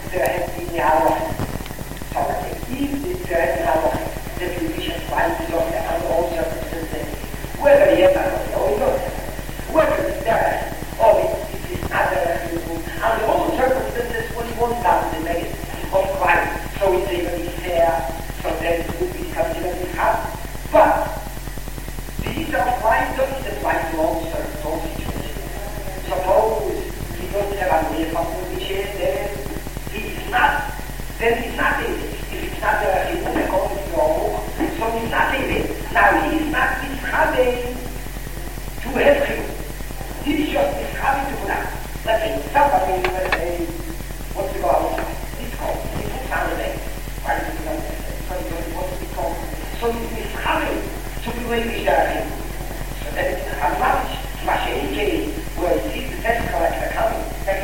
der lineare If the thread now the division finds of the other circumstances, whether he has or not, whether it's there or it is other under all circumstances when one does the negative of crime, so it's even fair, so then it would become even hard. But these are crime doesn't apply to all situations. Suppose he doesn't have a way of which is then he's nothing. If it's not he won't go to your so he's nothing. Now he's not describing to help him. He's just describing to that. Let's say somebody will say, what's the goal? It's called. He puts on the name. Why does he not say? So he doesn't want to be called. So he's describing to be really him. So then it's a much machine where he sees the tax collector coming,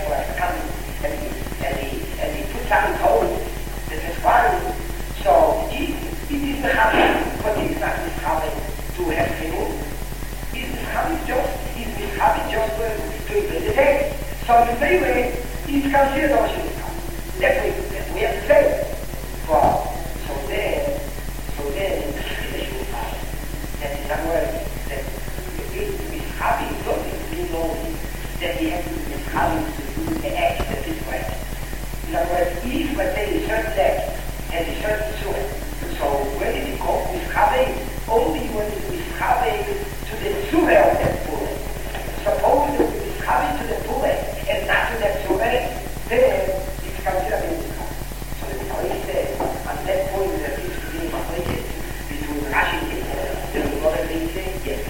and he puts on his hole. This is fine. So it is the habit, but it is not this habit to have him. Is this habit just to investigate? So in the same way, it's considered also this habit. That's what we have to say. Well, so then the issue that is somewhere that this habit is something we know that he has to be this habit to do the act that is right. In other words, if let's say a certain act has a certain suit, so when it is called mischaving, only when it is mischaving to the suve of that bullet. Suppose it is mischaving to the bullet and not to that suve, then it's considered mischaving. So the Torah says, at that point there seems to be a mistake between Rashi and the other thing saying yes.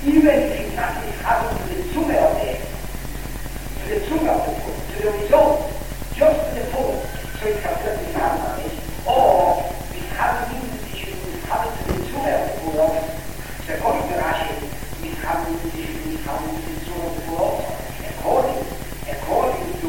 even if it's not mischapping to the Zunge of the foot, to the result, just to the foot, so it can get mischapping on it. Or mischapping means that it should be mischapping to the Zunge of the foot, so according to Rashi, mischapping means that it should be mischapping to the Zunge of the foot also. According to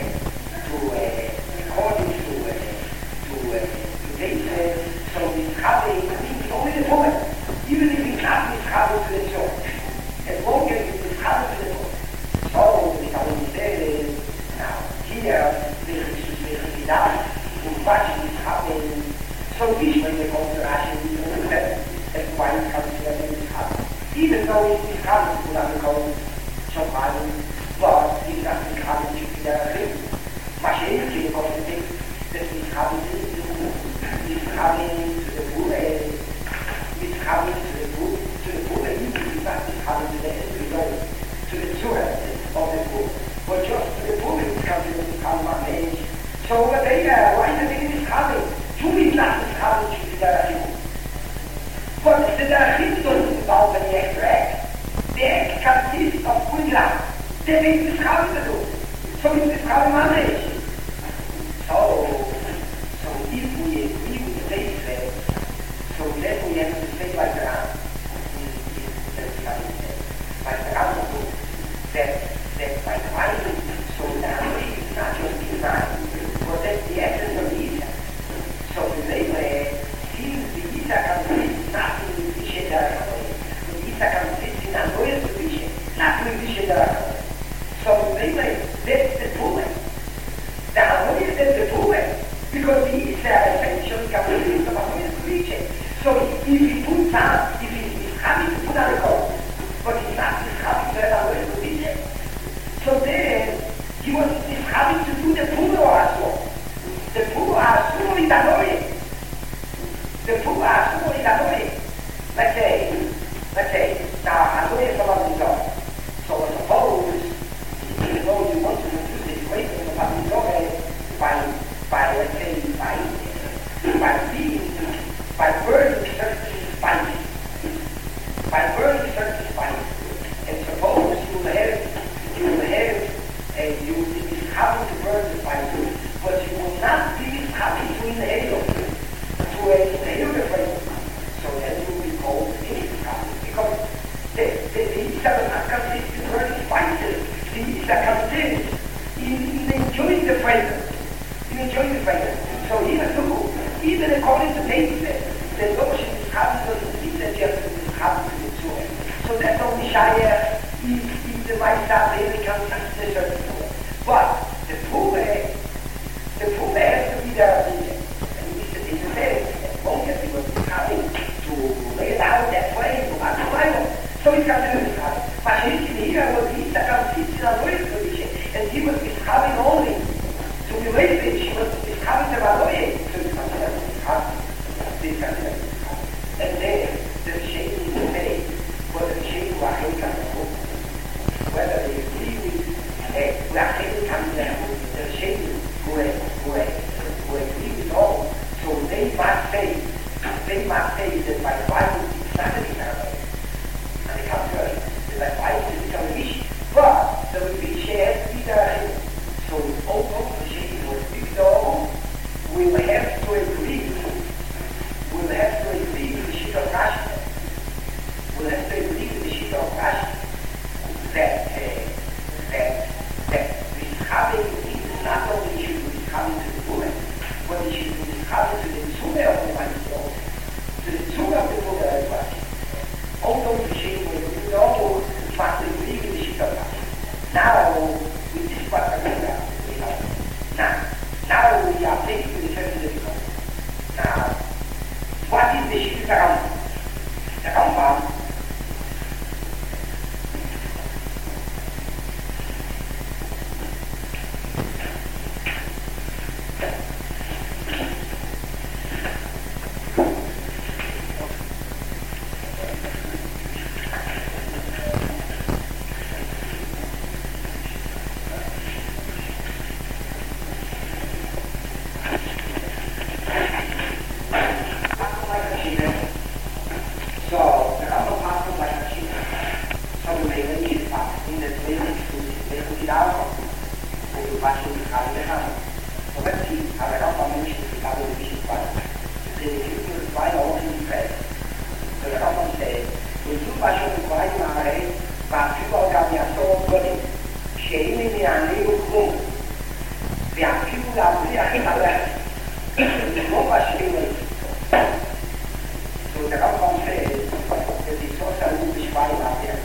this, so mischapping means only the foot, even if it's not mischapping to the Zunge. As long as it's mischapping to the foot. So, we can only say, now, here, this is enough, and what is happening, so this when they go to Rashi, we don't know that's why it comes to them in mischapping. Even though it's mischapping, we have to go Shopanim, but it's not mischapping to be there again. Mashiach, the positive, that mischapping to the food, mischapping to the food, mischapping to the food, and it's not mischapping to the end result, to the Torah of the food, but just to the food, it's coming to the Kalman. So why the thing is coming? Two is not coming to the Darachim. But the Darachim doesn't involve any extra egg. The egg consists of Kudra. The egg is coming to do. So it's coming on age. So if we agree with this, so then we have to say like that. Like the other book, that by the Bible, so now it's not just design. But that's the essence of the Isa. So the way, since the Isa consists not in the Vishe Darakaway, the Isa consists in Anoyas Vishe, not in the Vishe Darakaway. So the way, that's the Pule. The Anoyas is the Pule, because the Isa essentially consists of Anoyas Vishe. So if he puts on, if he's happy to put on a coat, but he's not happy to have Anoyas Vishe. So then, he was having to do the Puro Asur. The Puro Asur is annoying. The Puro Asur is annoying. Let's say, now annoying someone is on. So suppose, even though you want to reduce the equation of annoying by burning certain spices. By burning certain spices. And suppose you will be happy to burn the fire, but you will not be happy to inhale the flavor. So then you will be called happy, because the Isa does not consist in burning spices. The Isa consists in enjoying the flavor. So even according to David, the notion is happy to the Isa just is happy to the joy. So that's only Shia if the Maisa really consists in a certain form. But the Pule has to be there. And we said, it's very, as long as he was coming to lay down that flame, to have the Bible, so he can do this. Mashiach here was Isa consists in a way position, and he was having only to be lazy, she was having the Valoye, so it's considered happy. And then the shade is the same, whether the shade was whether they agree with Rahim comes down, the shade who agree with all, so they must say that by the Bible it's not any kind of way. And they come to us, that the Bible is becoming Vishi. But there will be shared with Rahim. So also the shade who agree with all will have to agree with the sheet of Rashi. Will have to agree with the sheet of Rashi that mischapping is not only should be mischapping to the Buddha, but it should be mischapping to the Zunge of the Manichot, to the Zunge of the Buddha as well. Although the sheet will all must agree with the sheet of Rashi. Now, with this part we know. Now we are taking to the first difficult. Now, what is the sheet of Rambam? The Rambam faccio il camminare. Dovresti avere un po' di significato di bicicletta. Se tu fai la di festa, se la roba sei, se tu faccio un po' di mare, ma più o cambiato così, scegli di anni un po', vi ha più la via che non faccio questo. Se la roba sei, se ti so salute ci fai la via.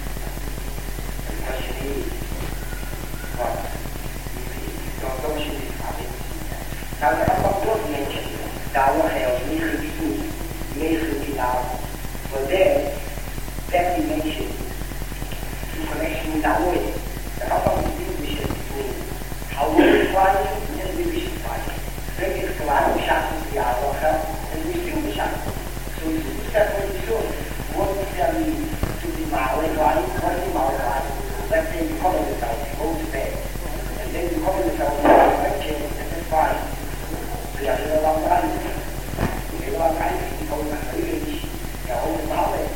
Nou, de andere mensen, daar wordt heel niet gezien, meegedaan. For there, that dimension, in connection with our way, the other distinction between how we define and we define. Then it's like we shall see the other, and we still be shall. So it's two separate zones. One is to be Maori line, one is Maori line. Let's say you call it yourself, you go to bed. And then you call it yourself, and that's fine. Bây giờ tôi lo cái anh, thì lo cái thì không là cái gì, rồi ông báo lên,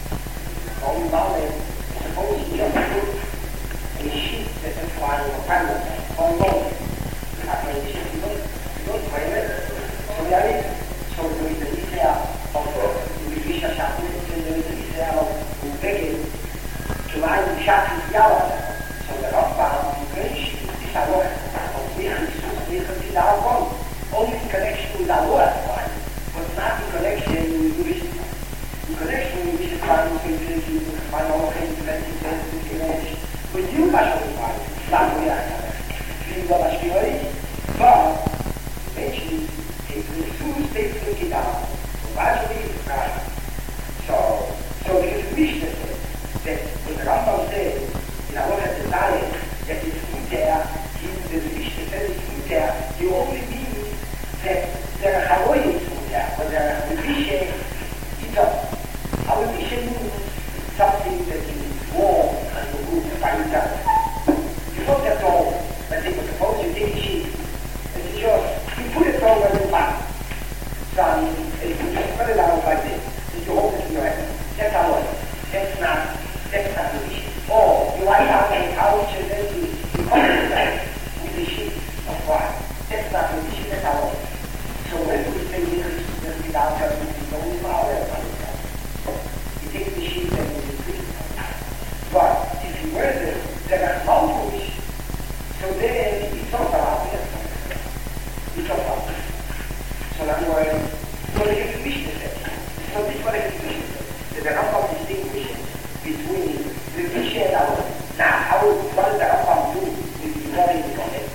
sẽ có gì cho tôi, thì shit sẽ phải một phần một con tôi, là mình sẽ nói phải đấy, sau đấy, sau tôi đi xe, ông tôi đi xe sạc tôi đi xe cùng cái gì, thì mà anh sạc thì giao rồi, sau đó vào cái đi sao rồi, ông biết thì đào con. Only in connection with our work, right? But not in connection with Buddhism. In connection with Buddhism, you find all kinds of things, but you must find not the other. You must be ready, but eventually it will soon stay thinking down. Gradually it's right. So because Krishna said that when the Rambam said, in our desire, that it's food there, the Krishna said it's food there, you only mean there are Hawaiians but there are Vishay Ita. Our Vishay means something that is warm and good by itself. You don't have to hold, but suppose you take a sheet and it's yours, you put it over your back. So and you just put it out like this, and you hold it in your hand. That's Hawaii. That's not the Vishay. Or you write out a couch and then you cover it with the sheet of wine. That's not the Vishay, that's Hawaii. So when we say this without having to only power about it, you take the sheet and you increase it. But if you wear this, there are multiple sheets. So then it's all about it. It's all about it. So that's why what the exhibition says. So this is what the exhibition says. There's a number of distinctions between the Vishay and our. Now, what does the Rambam do with the morning of it?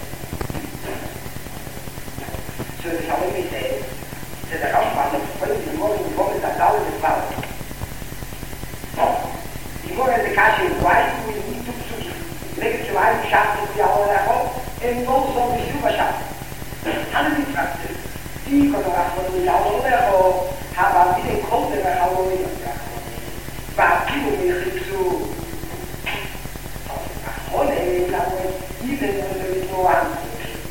So the Hawaiian says that the Rambam explains the morning of that down the cloud. The morning of the Kashi, why do we need to suit? Make it right, shop to the hour and also the silver shop. How do we practice? See, because we have a bit of cold in the Hawaiian. But people will think so. Even when there is no answer.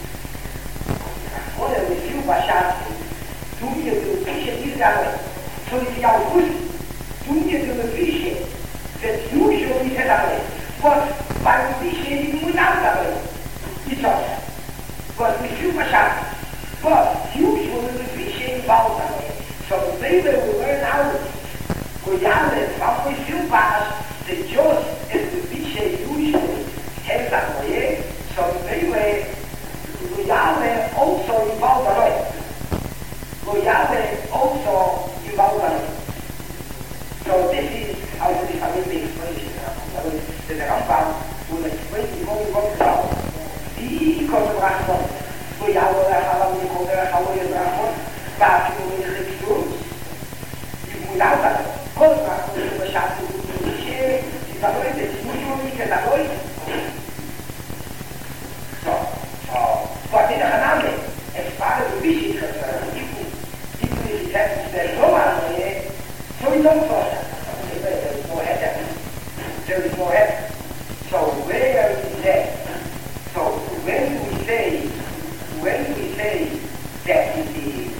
One of the few Bashar, to me to appreciate this way. So if you are good, to me to appreciate that usually is that way. But by appreciating without that way, it's all. But with few Bashar, but usually appreciate about that way. So they will learn how to Goiânia, how we feel past the just as the appreciate usually has that way. So they were Goiânia also involved a lot. Goiânia also involved a lot. So this is how the explanation. The Rambam will explain the whole about the conservation. Goiânia, how we call it, how we are back to the Christians. Without that, conservation was shot to the share, the valores, usually the valores. But in a Haname, as far as the fish is concerned, people is that there's no one there, so it's also there is no head. There is no head. So where is that? So when we say that it is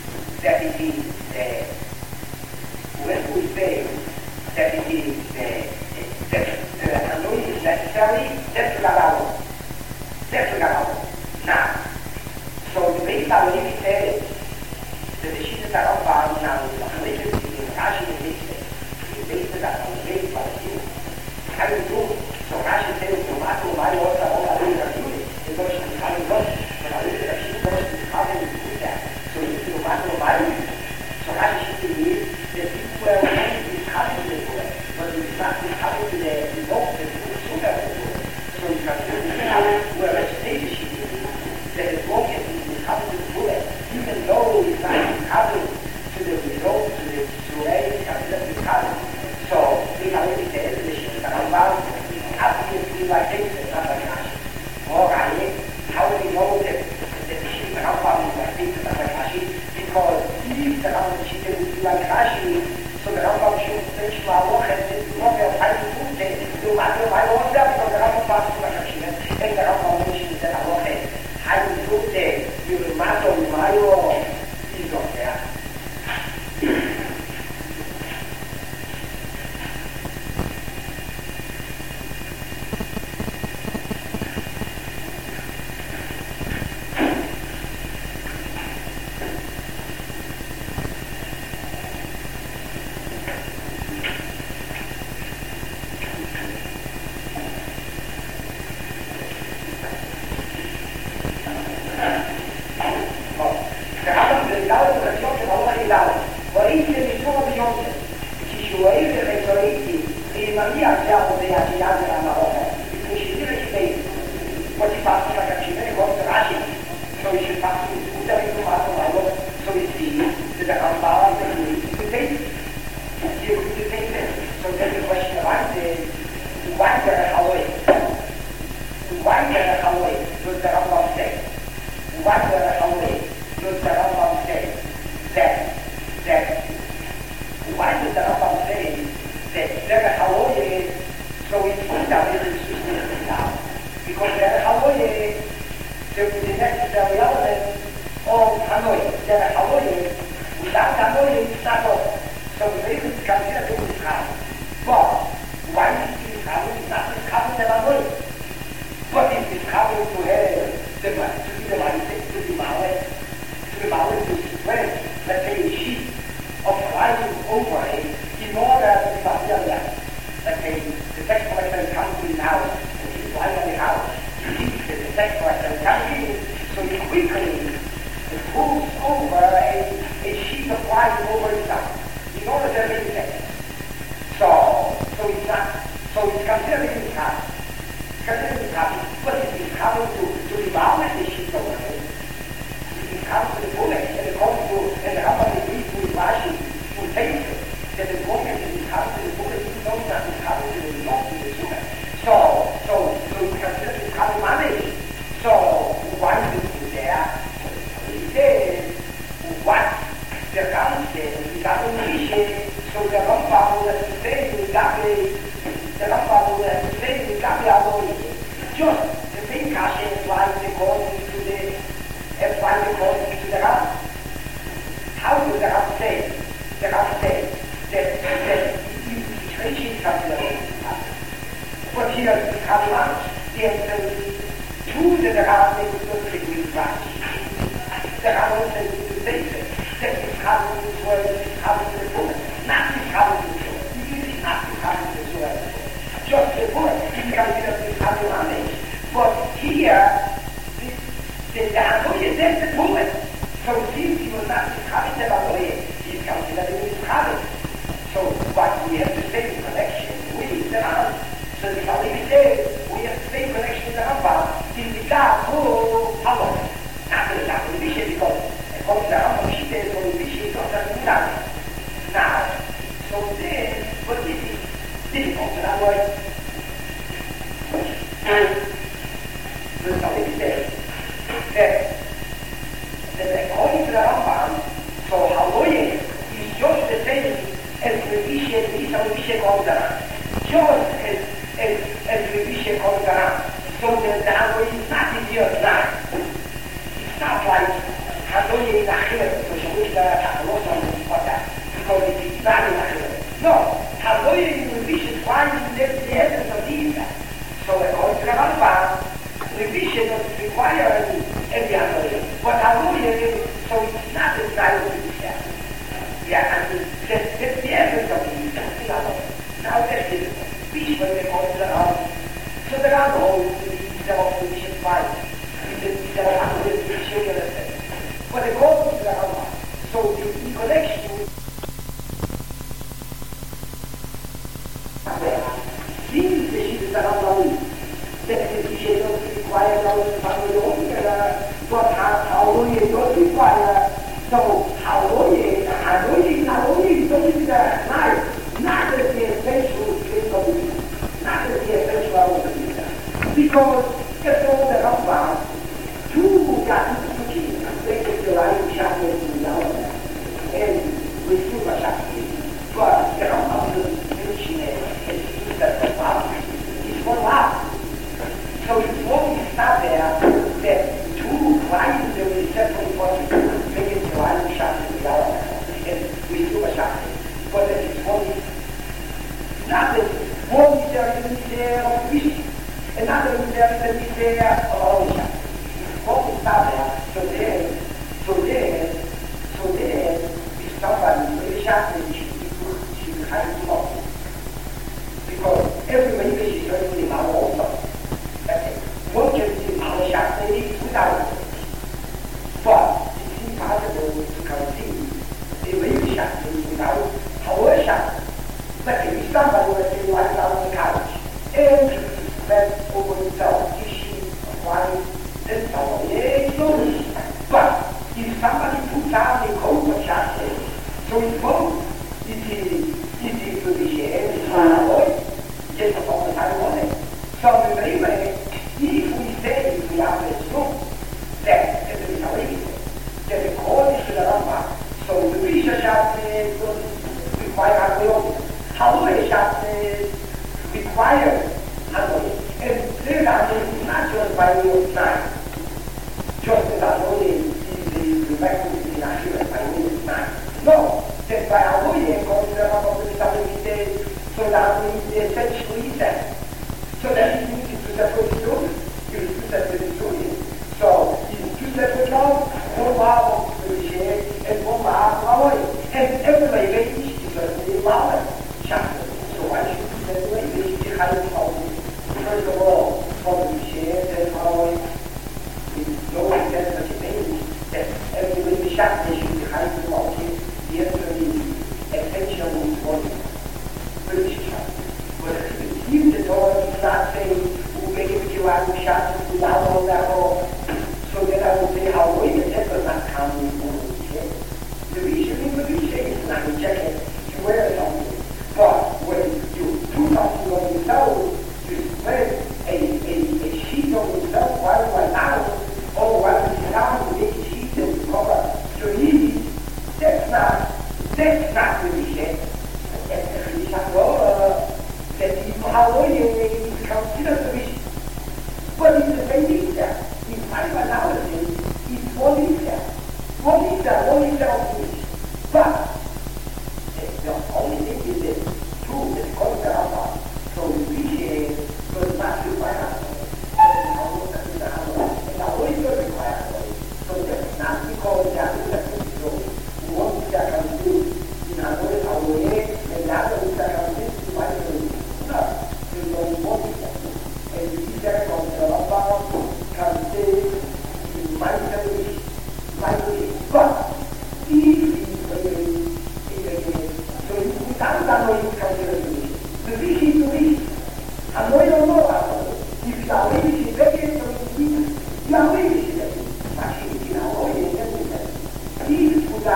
when we say that it is that the anointing is necessary, that's Lagao. That's Lagao. Rita lo limite the decision that I'm bound now is a related to the Rashi based that on the base by you. How do you do? So Rashi says, no matter my water, all I do is do it. It goes to the common road. But I look at the sheep goes to the common and do that. So it's no matter my water. So Rashi should be the people were wanting to be coming to the world, but it's not coming to the remote and to the sugar of the world. So you can see how where a stage should be. That is walking to the coming to the world, even though it's not coming to the result, to the survey, and the coming. So we have already said the sheep that I'm bound obviously like this, not like Rashi. More right, how do we know that the sheep that I'm bound like this, not like Rashi? Because if the Rambam didn't do like Rashi, so the Rambam should finish my work and not have time to do it. No matter my work there, because the Rambam passed to Rashi, and the Rambam mentions that I work it. How do you do it? You matter my work is not there. So according to the Rambam, the vision doesn't require any other. But Hallelujah So it's not a guy who is there. Yeah, I mean, that's the essence of it. That's the other. Now that's it. Peace when they go to the house. So there are no self-sufficient fights. There are no children. But they go to the house. So the connection with seems that she is around the week. That is, she doesn't require those family but how long you don't require. So how long you don't need that night. Not that the essential thing of it. Not that the essential of it. Because it's all the Rambam. Two got into the king. They get the right chapter in the hour. And we still got chapter. But the Rambam is finishing it. It's one lap. So it's always not there that two lines that we separate what we make it the line chapter in the hour. And we still got chapter. But it's always not that one is there in the air of fish, another is there in the air of ocean. One is not there, so there is somebody very sharp and she will hide to off. Because everybody is going to be our also. That's it. One can be our sharp lady without it. But it's impossible to conceive a very sharp lady without our sharp. But if somebody was saying like down on the couch, and went over himself, issue of wine, then somebody, it's no. But if somebody puts down a coat of chocolate, so it's both. It is to be shared, it's far away, just upon the time on it. So the anyway, if we say we have a smoke, that it is a reason, that the code is to the Rambam. So the Risha chocolate will require a will. However, chapters require Hanoi. And clear Hanoi is not just by way of time. Just as Hanoi is the record in Ashura by way of time. No, that by Hanoi goes the Rambam of the stability, so that Hanoi is essentially that. So that it means to separate stories. You to separate stories. So it's two separate laws, one law of the share and one law of Hanoi. And everybody makes it to the law. Chapter. So I should do that way. They should have it all. First of all, from the share and following, with no intent such a thing, that everybody chapter should have it all. The answer is essential one British chapter. But if the Torah is not saying, who make it you out of chapter without all that all, so then I will say, how way the temple not counting for the reason is not rejected. You wear it on. But when you do something on yourself, you spread a sheet on yourself while now, or while you down to make a sheet and cover your knees, that's not really shit. That's really shit. That is how you consider the wish. But it's the same thing there. In my analysis, it's one is there. One is there of wish. But the only thing is that true that God the Rambam, so we appreciate does not require us. And always does require us. So that's not because they are doing that we want to can do in our way, and the other is that can do to my way. No, you don't want it. And the teacher from the Rambam can say in my way. But the fish is the fish. And we don't know about it. If you are really vegan, you are really vegan. Actually, in our way, if you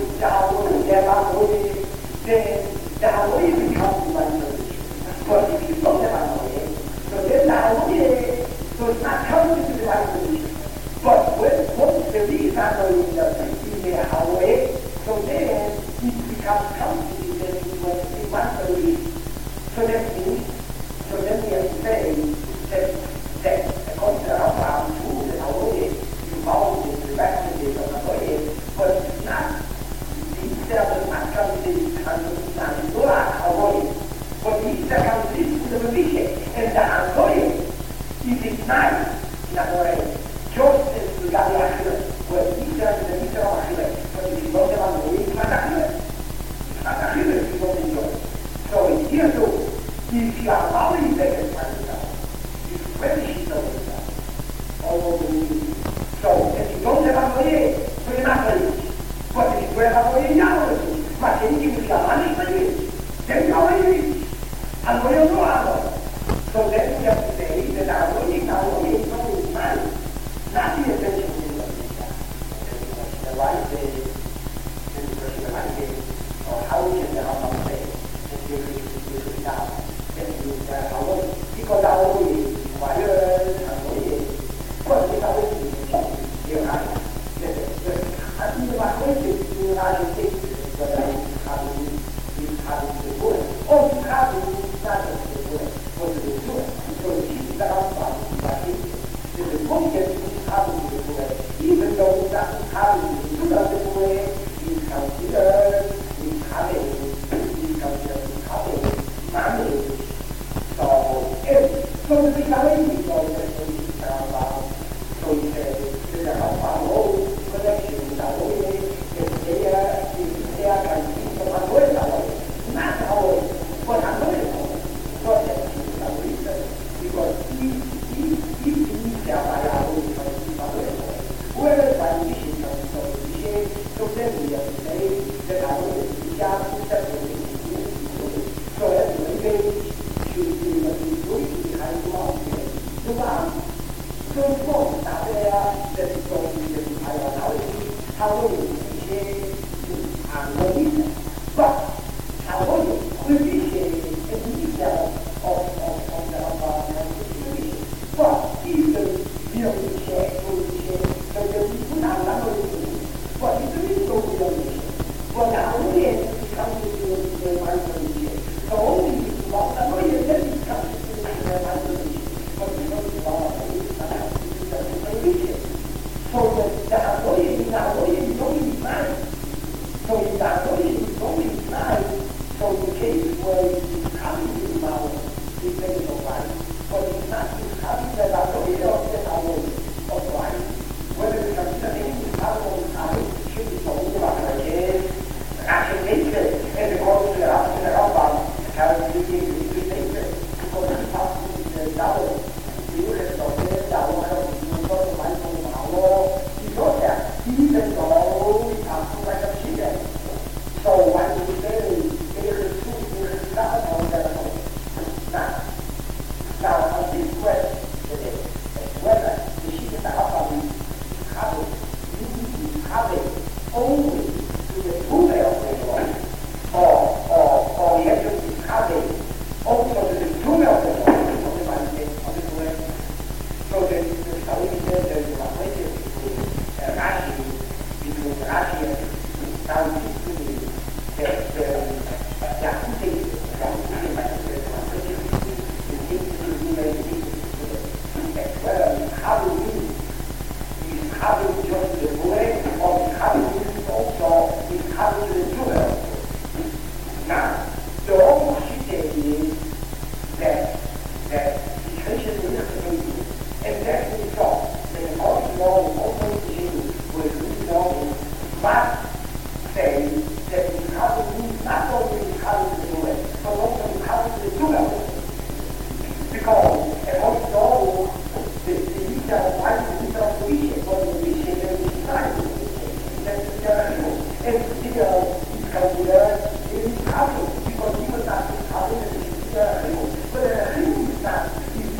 then the Hawaii becomes my knowledge. But if you don't have Hawaii, so then the Hawaii does not come to the right position. But once the reason in the Hawaii, so then it becomes comfortable that it was a matter. So that means, so then we have to say that according to Rambam, too, the Hawaii involved in the practices of Hawaii, but it's not, Easter does not come to the Hawaii, but Easter comes to the Malaysia, and the Hawaii is ignited in Hawaii, just as the Galilee was Easter and the Easter of mishabit to the Buddha, even though it doesn't have to do that the Buddha, is considered managed. So the reality is about, so he said, there's a whole connection with our way, they can see from our way, not our way, but our way. But that's the reason, because he believes that by our way, whoever by mission comes from the mission, so then we have to say that our way is just separate. So that's the way should be behind the mountain. The one, so important out there that is going to be the higher how will you appreciate and what is it? But how will you appreciate the detail of the situation? But if the real check, so the people are not going to do. But if there is no real check, well, now only it comes to the mind. So only about that way, then it comes to the imagination. But we don't know so that way is only mind. So in that way is only mind. So the case where it's coming to the mouth is very right. But it's not coming to that way of the life. Whether the consideration is out of the time should be told about the case. Actually, nature and the course of the Rambam. How do you think because it's possible to double the unit of this, double the life of the power, you know that, even though we talk like a chicken. So when you say, there is two, on that point. Now, on this question today, whether the chicken have it only to the two of the world, or the actual discovery also the true of the world of the way. So the study says there is a relationship between Rashi and scientifically how do you is having just the way or having also is having the true. Now, the whole situation is that the situation is explaining, and that we saw that the law is also continuing with this law must say that we have to do not only having the way, but also having the two. Because and also the initial life is not vision, but the vision is not that's the and still is considered because people start having but is not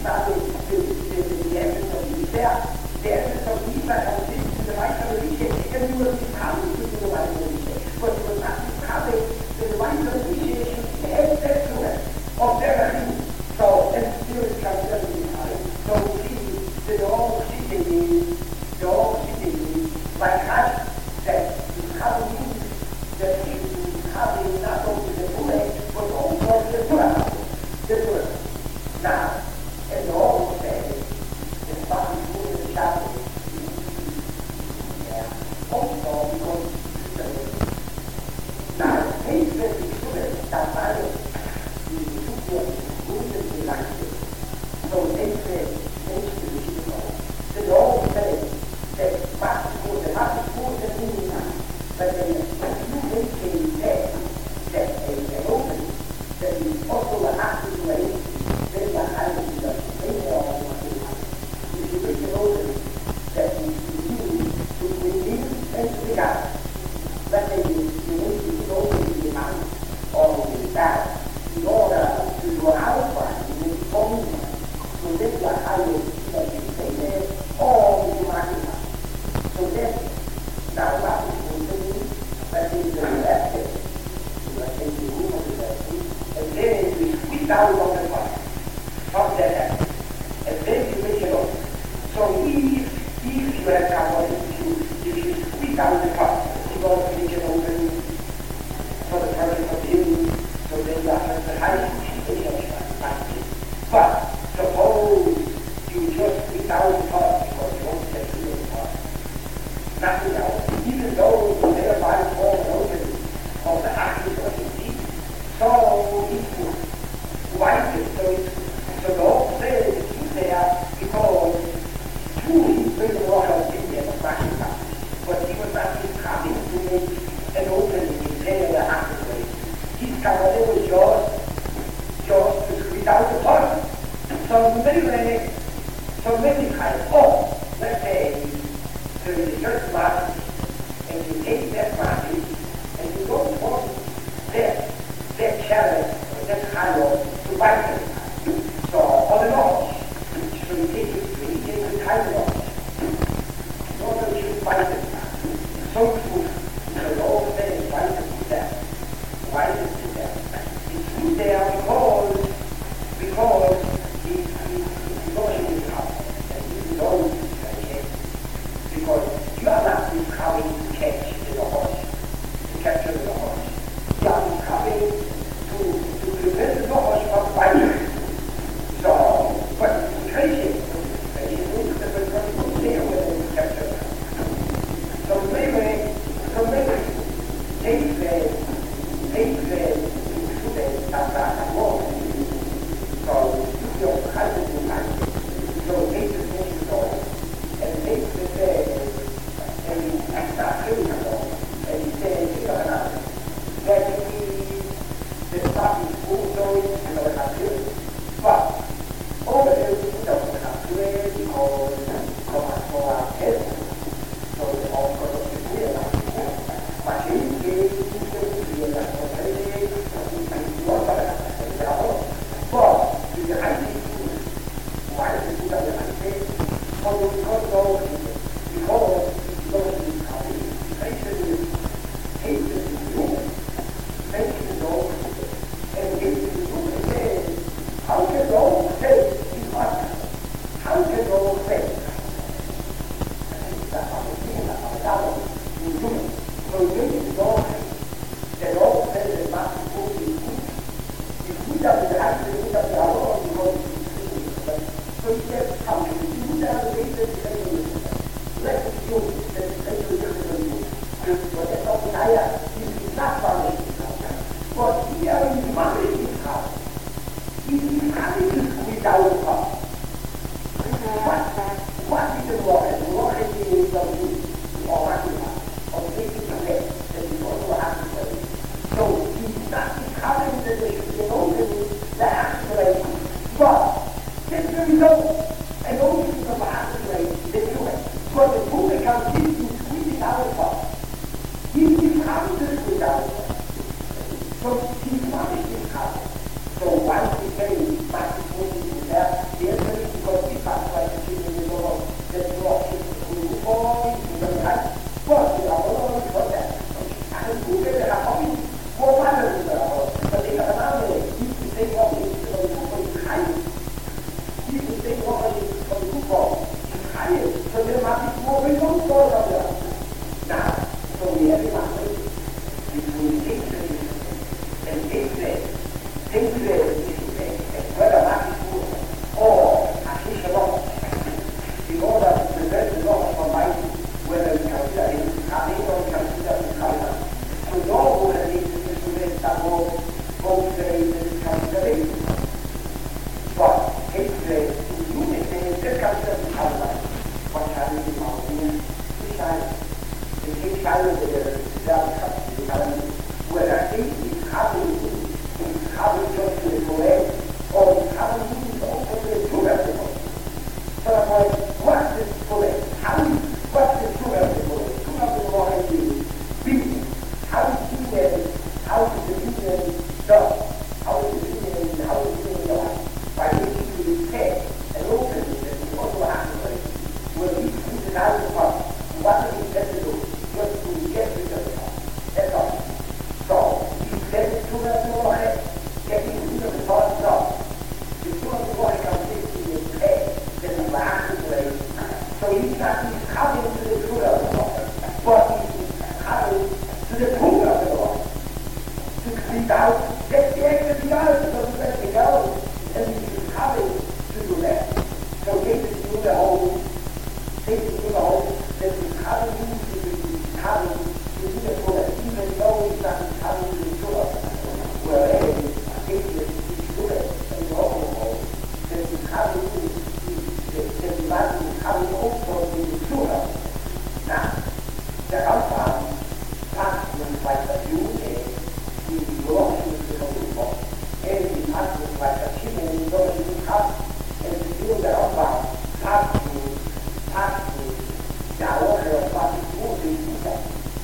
the essence of the essence of the right of the vision, and you will be coming to the right of the vision, but you will not be coming to the right of the vision and excellence of their so and still is considered so see the whole city like us that is having that is having not only the bullet, but also the bullet. Now, and the whole say, the body is the shadow. Also, because now, things that is bullet, that matters, is like it. So they say, the whole say, that the master schools are moving now. But then you make a test that an open that is also an active way, then you have to do that. If you make an open that is used to release and to pick up, let's say you need to go to the mouth or the back in order to go outside, you need to go in. So then you have to say there or you might. So then, now that is but in the left, and then we squeeze down on the part from that, and then you make it off. So if you have someone, if you squeeze down the part, you go to make it open for the purpose of you, so then you have the high but suppose you just squeeze down the part because you want to take it just market, and you take that market, and you don't want that challenge, or that kind of to buy it. So, on the launch, so you take the kind of launch. In order to buy it, so food, the all things, why is it there? Why is it there? It's there because it's going in the house, and this is always okay. Because you are not coming to catch the horse, to capture the horse. You are coming to prevent the horse from biting. So, but it's crazy. It's there when you capture them. So maybe they play that's not wrong. So you don't have to do that. So they just make it go. And they just say, and that's not true at all. And you say, you know, that the stuff is full story, you know, not good. But over there, you know, not good because for our head. So they all go to the clear. But you gave clear that What do you get to do? Just to get rid of it. That's all.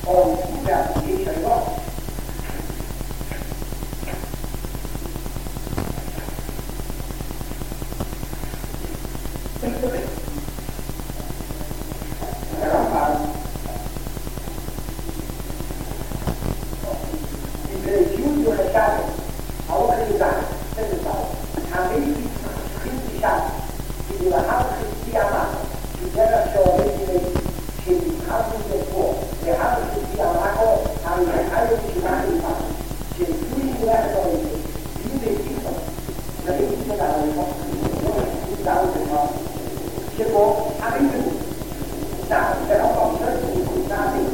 und zuwärts geht schon los. Der Rambam, die Religion durch das Ganze, auch gesagt, das ist auch, haben wir die Christen die überhaupt Christian machen, die selber schon regelmäßig die haben wir vor, wir haben Christian machen, haben wir alle die Sachen gemacht, die frühen Werkzeuge, die wir liefern, da ist es da einfach, die Sachen gemacht. Hier wo, haben wir da, der auch auf Schöpfung und da sind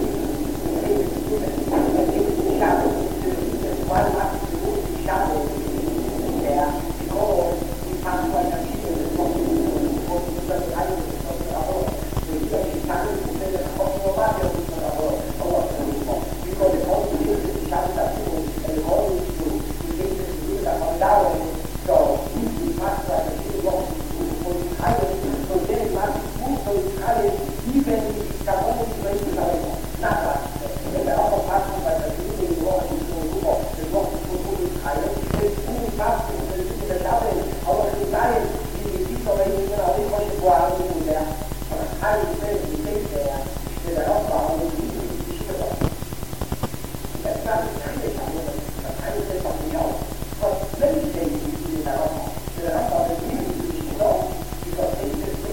die Schatten, das war die Schatten, der Chor, die Pastor, der Schiene, das Wort, und das alles, was wir auch, die Schatten, das Kosmomat, das ist aber wie Gott es auch die Schatten dazu, und die Chor, die Dinge, die davon dauern, so, die Pastor, der Schiene, und alles, und der Mann, und alles, die werden die Kanon, die Welt, nachher, wenn wir auch noch passen, weil das Leben in Woche ist so super, das Woche ist so gut, das ist gut passen, das ist in der Schatten, aber es ist ein, die Verwendung auch nicht heute vorhaben, und der alles Welt, die Welt, der Aufbau, und die Schiffe. Das ist alles kritisch, das alles ist auch nicht aus. Was Menschen denken, die der Aufbau, ist nicht so, die das nicht ist,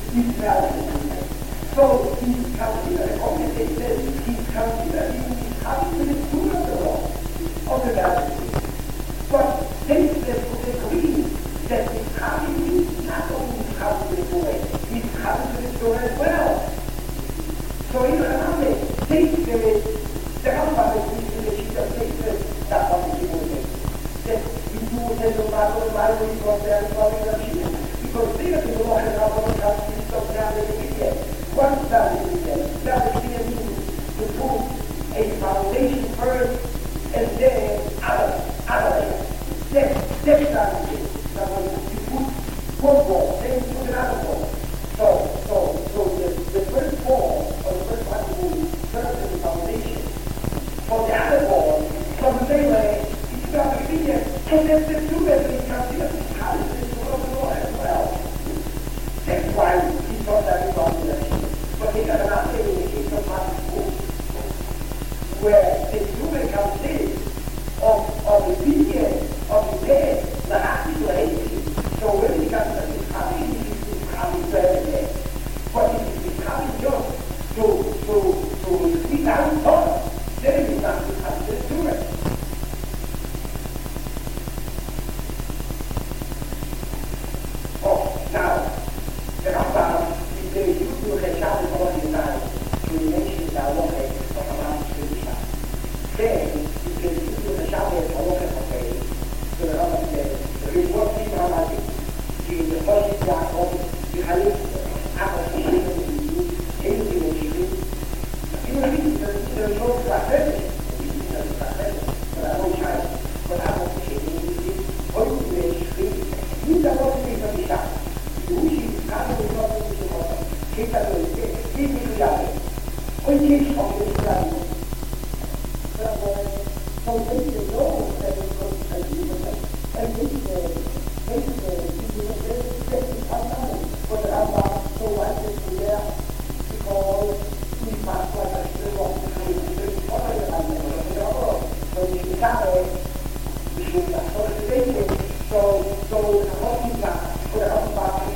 Israel. So these countries are complicated, these countries are even having to the tool of the law of the galaxy. But they agree that it's having not only having to the tool, it's having to the tool as well. So in Haname, takes the Rambam is in the sheet of takes that one is in the that you do the Bible is not there because they are the law and Rambam has to stop now the beginning. One that is to put a foundation first and then other step strategy. That was you put one wall, then you put another wall. So the first wall or the first one will serve as the foundation. For the other wall, from the same way, it's not a beginning. So there's the two that we can see that it's how is this law as well. That's why he thought that it was the but they got another in the case of School, where the student comes in of the period of the day, the happy to hate. So when he comes to this happy, he's having very day. But if he's having just to speak out thought, then he's not to have the student. Oh, now, the Rambam is very useful to the child of all united to mention the law of Abraham Scripture. Then, is very useful to the child of all the so the Rambam says, there is one thing I like in the first part of the Hadith, after the Hadith of the Jews, anything that you do, you know, there is no strategy, but I don't try, but I don't say anything, or you can make it, you can also make a mistake. Che stato significare ogni comunità sono queste loro che sono e queste parlare potranno trovare l'idea di come mi faccio a essere vostro comunicare sulla sorpresa sono una cosa per la parte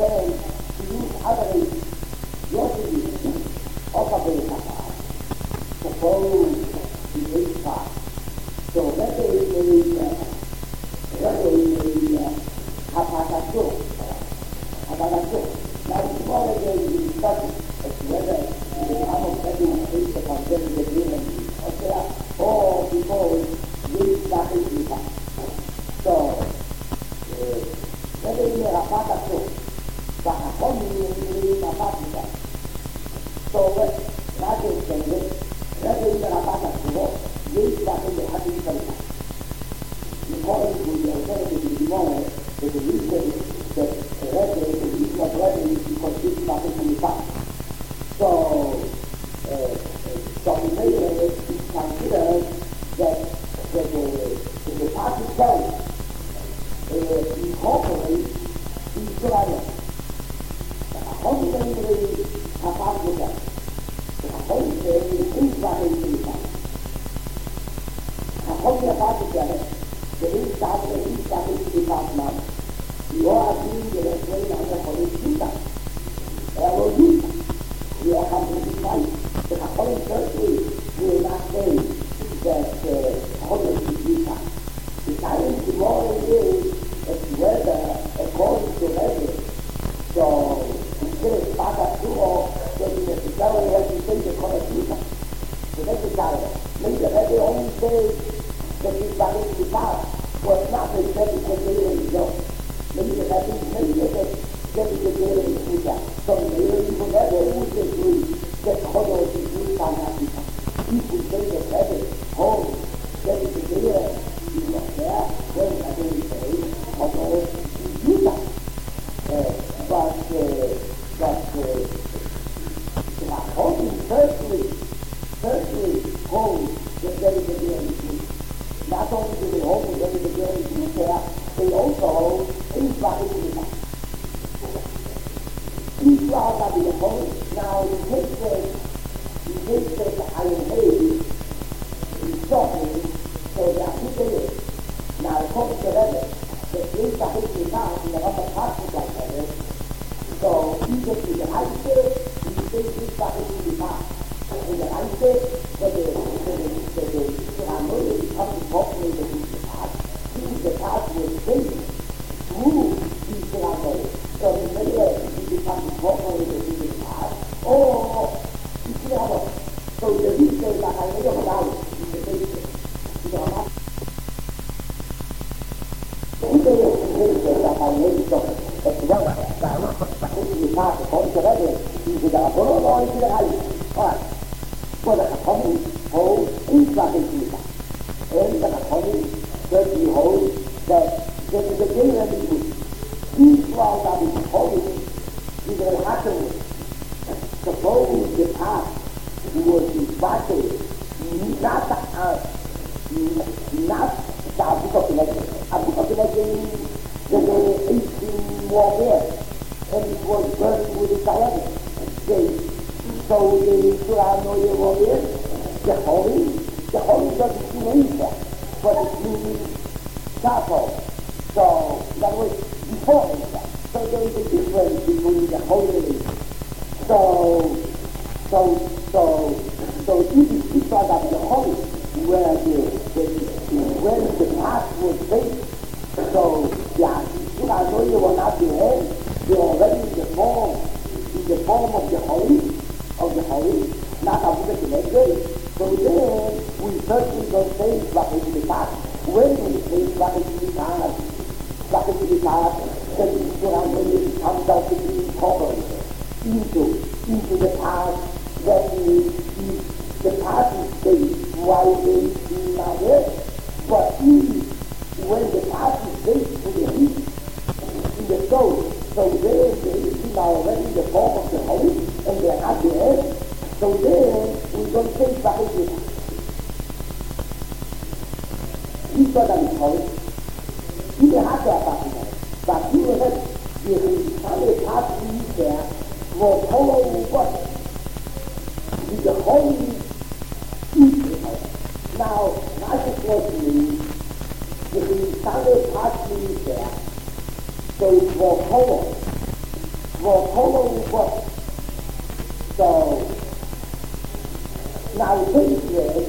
then to use other Yogi Okabekapa, suppose the eighth part. So that is Hapatato. Now, before I go to discuss as to whether the time of having based upon getting the agreement or before we started to become. So, whether you are Hapatato, but a community in Hapatato. So, what that is saying, whether you are Hapatato, we started to have this culture. According to the alternative demon, the reason that is not ready because this started from the past. So, Dominator considers that the past itself incorporates Israel. Fundamentally, apart from that, fundamentally, Israel is the past. Apart from that, the inside is the past now. You are doing the way under Politica. You are completely right. The Catholic Church will not say that Holy Politica. The science tomorrow is whether, according to Reddit, so instead of Patatua, then necessarily have to say the Politica. So that's the science. Maybe Reddit only says that it's not in the past. Well, it's not because they really don't. Maybe that the data in Buddha. So maybe whatever who can do that Hodo is doing by Africa. You can say that that is home. That is the data is not there. Then I don't say Hodo is Buddha. But home certainly home that there is a data in Buddha. Not only do they hold that there is a data in Buddha, they also hold Israel in Buddha. Israel got the opponent. Now, in case that I am paid, he's talking, so that he did it. Now, according to Reddit, the Israel hit me down in the upper parts like that. So, Egypt is the Isis, he says Israel hit me down. In the Isis, that the Israel becomes incorporated into the past. Since the past was taken through Israel. So the middle becomes incorporated into the past. Or Israel. So the reason that I made about it is the basis. You know, not the reason that I made about it as well as the past according to Reddit is the Apollo or into the Isis. Alright. So the Apollo holds inside the past. And the Apollo certainly holds that there is a data in which Israel that is holy is going to happen. Suppose the past was divided, not the Abu Qabilah the 18 warfare, and it was burning with the diameter. So the Israel warfare, the holy doesn't do anything, but it means charcoal. So that was before that. So there is a difference between the holy. So even people that the holy, where when the past was based, so the Israel will not be held. They are already in the form of the holy, not of the connected. So then we certainly don't say what is the past. When we say what is the past, then Israel comes out to be incorporated into the past. That is the past is based while they do not there. But when the past is based in the heat, in the soul, so then they are already in the form of the holy, and they are not the end. So then we don't say what is the past. Israel that is holy. You have that partner. But you have the past is there will follow what? The holy Israel. Now, not just what means, the standard past is there, so it will follow will follow what. So, now this is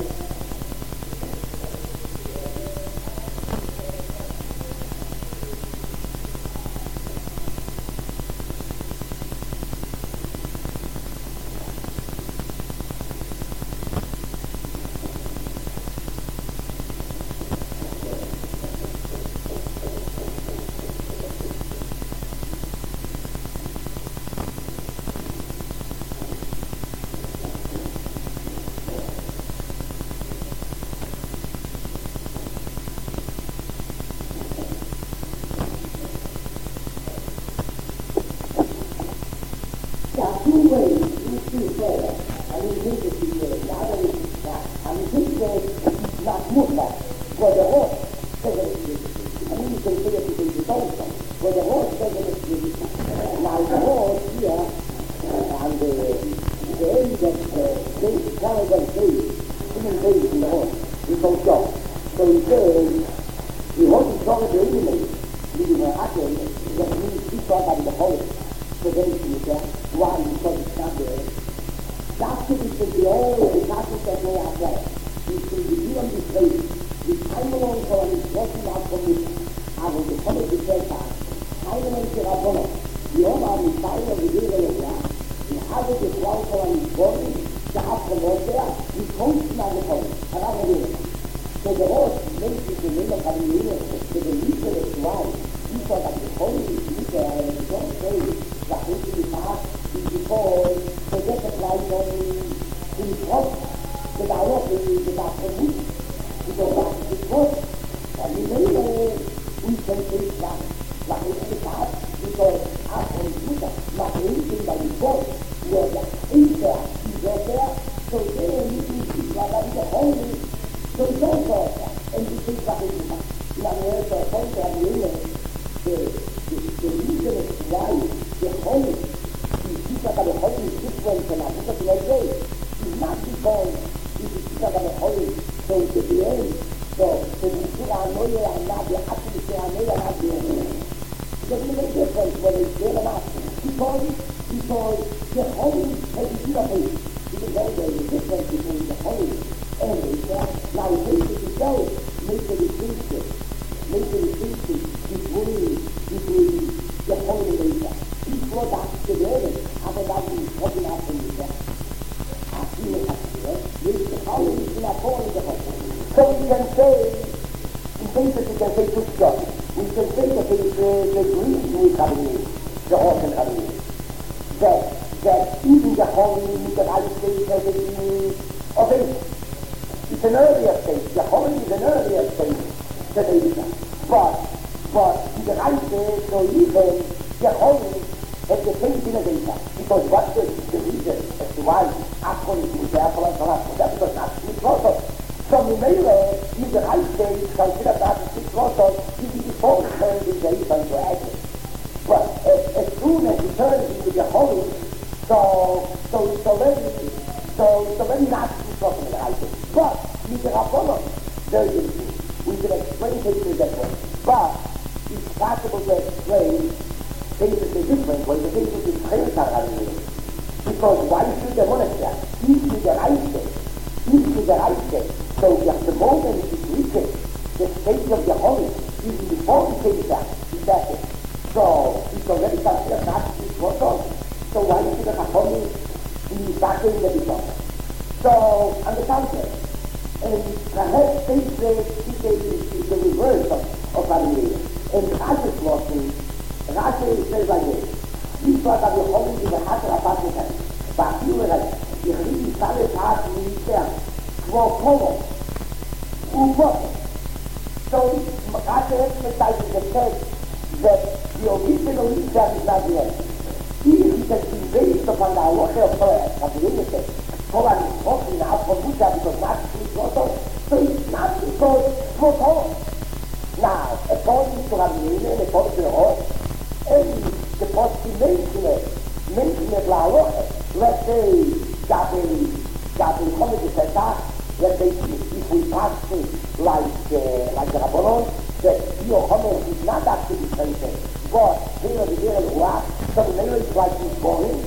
like the Rabbanon, that your honor is not actually present. but here the year of rock, so maybe it's like he's going.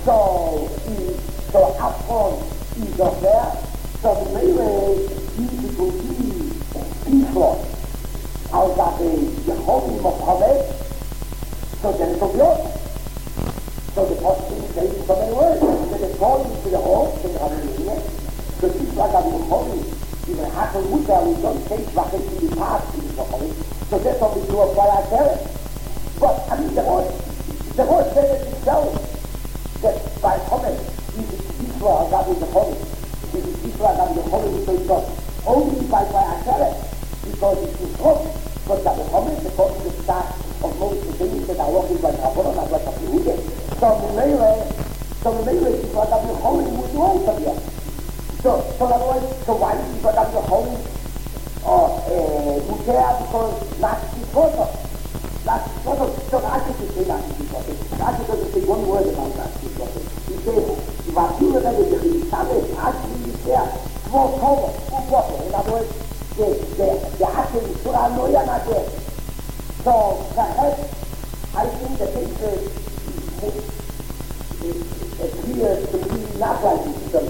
So upon he's up there, so maybe he will be peaceful. Out of the holy Mohammed, so then it's a so the possibility says so many words. So they're calling to the home, they have a here. So people are going to holy. Even half a Mutter, we don't take back into the past to the holy. So that's what we do by ourselves. But I mean, the Lord said it himself that by Homer, people are going to holy. People are going to holy, so it's not only by ourselves, because it's too close. But that the Homer, the cause of the start of most of the things that are walking by Rabbanon, not like a Yehuda. So the melee people are going to holy with the old of you. So in other words, so why do people are going to holy Mutter, because not because of. That's because of, so I think you say not because of. That's because you say one word about that because of. You say, if I feel that you say, actually you say, small cover, full water. In other words, the actual Surah Noya not there. So perhaps I think the picture appears to be not like this because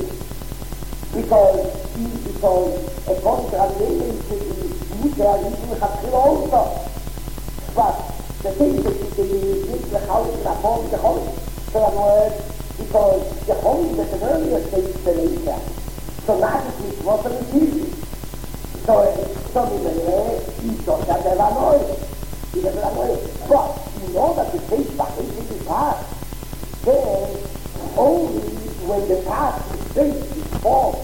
according to Rabbeinu, Mutter even have to also. But the thing that you can use the house in a form of the holy. So in other words, because the holy is an earlier stage than Isha. So magically it wasn't easy. So in the way, he thought that they were annoyed. But in order to take back into the past, then only when the past is based is formed,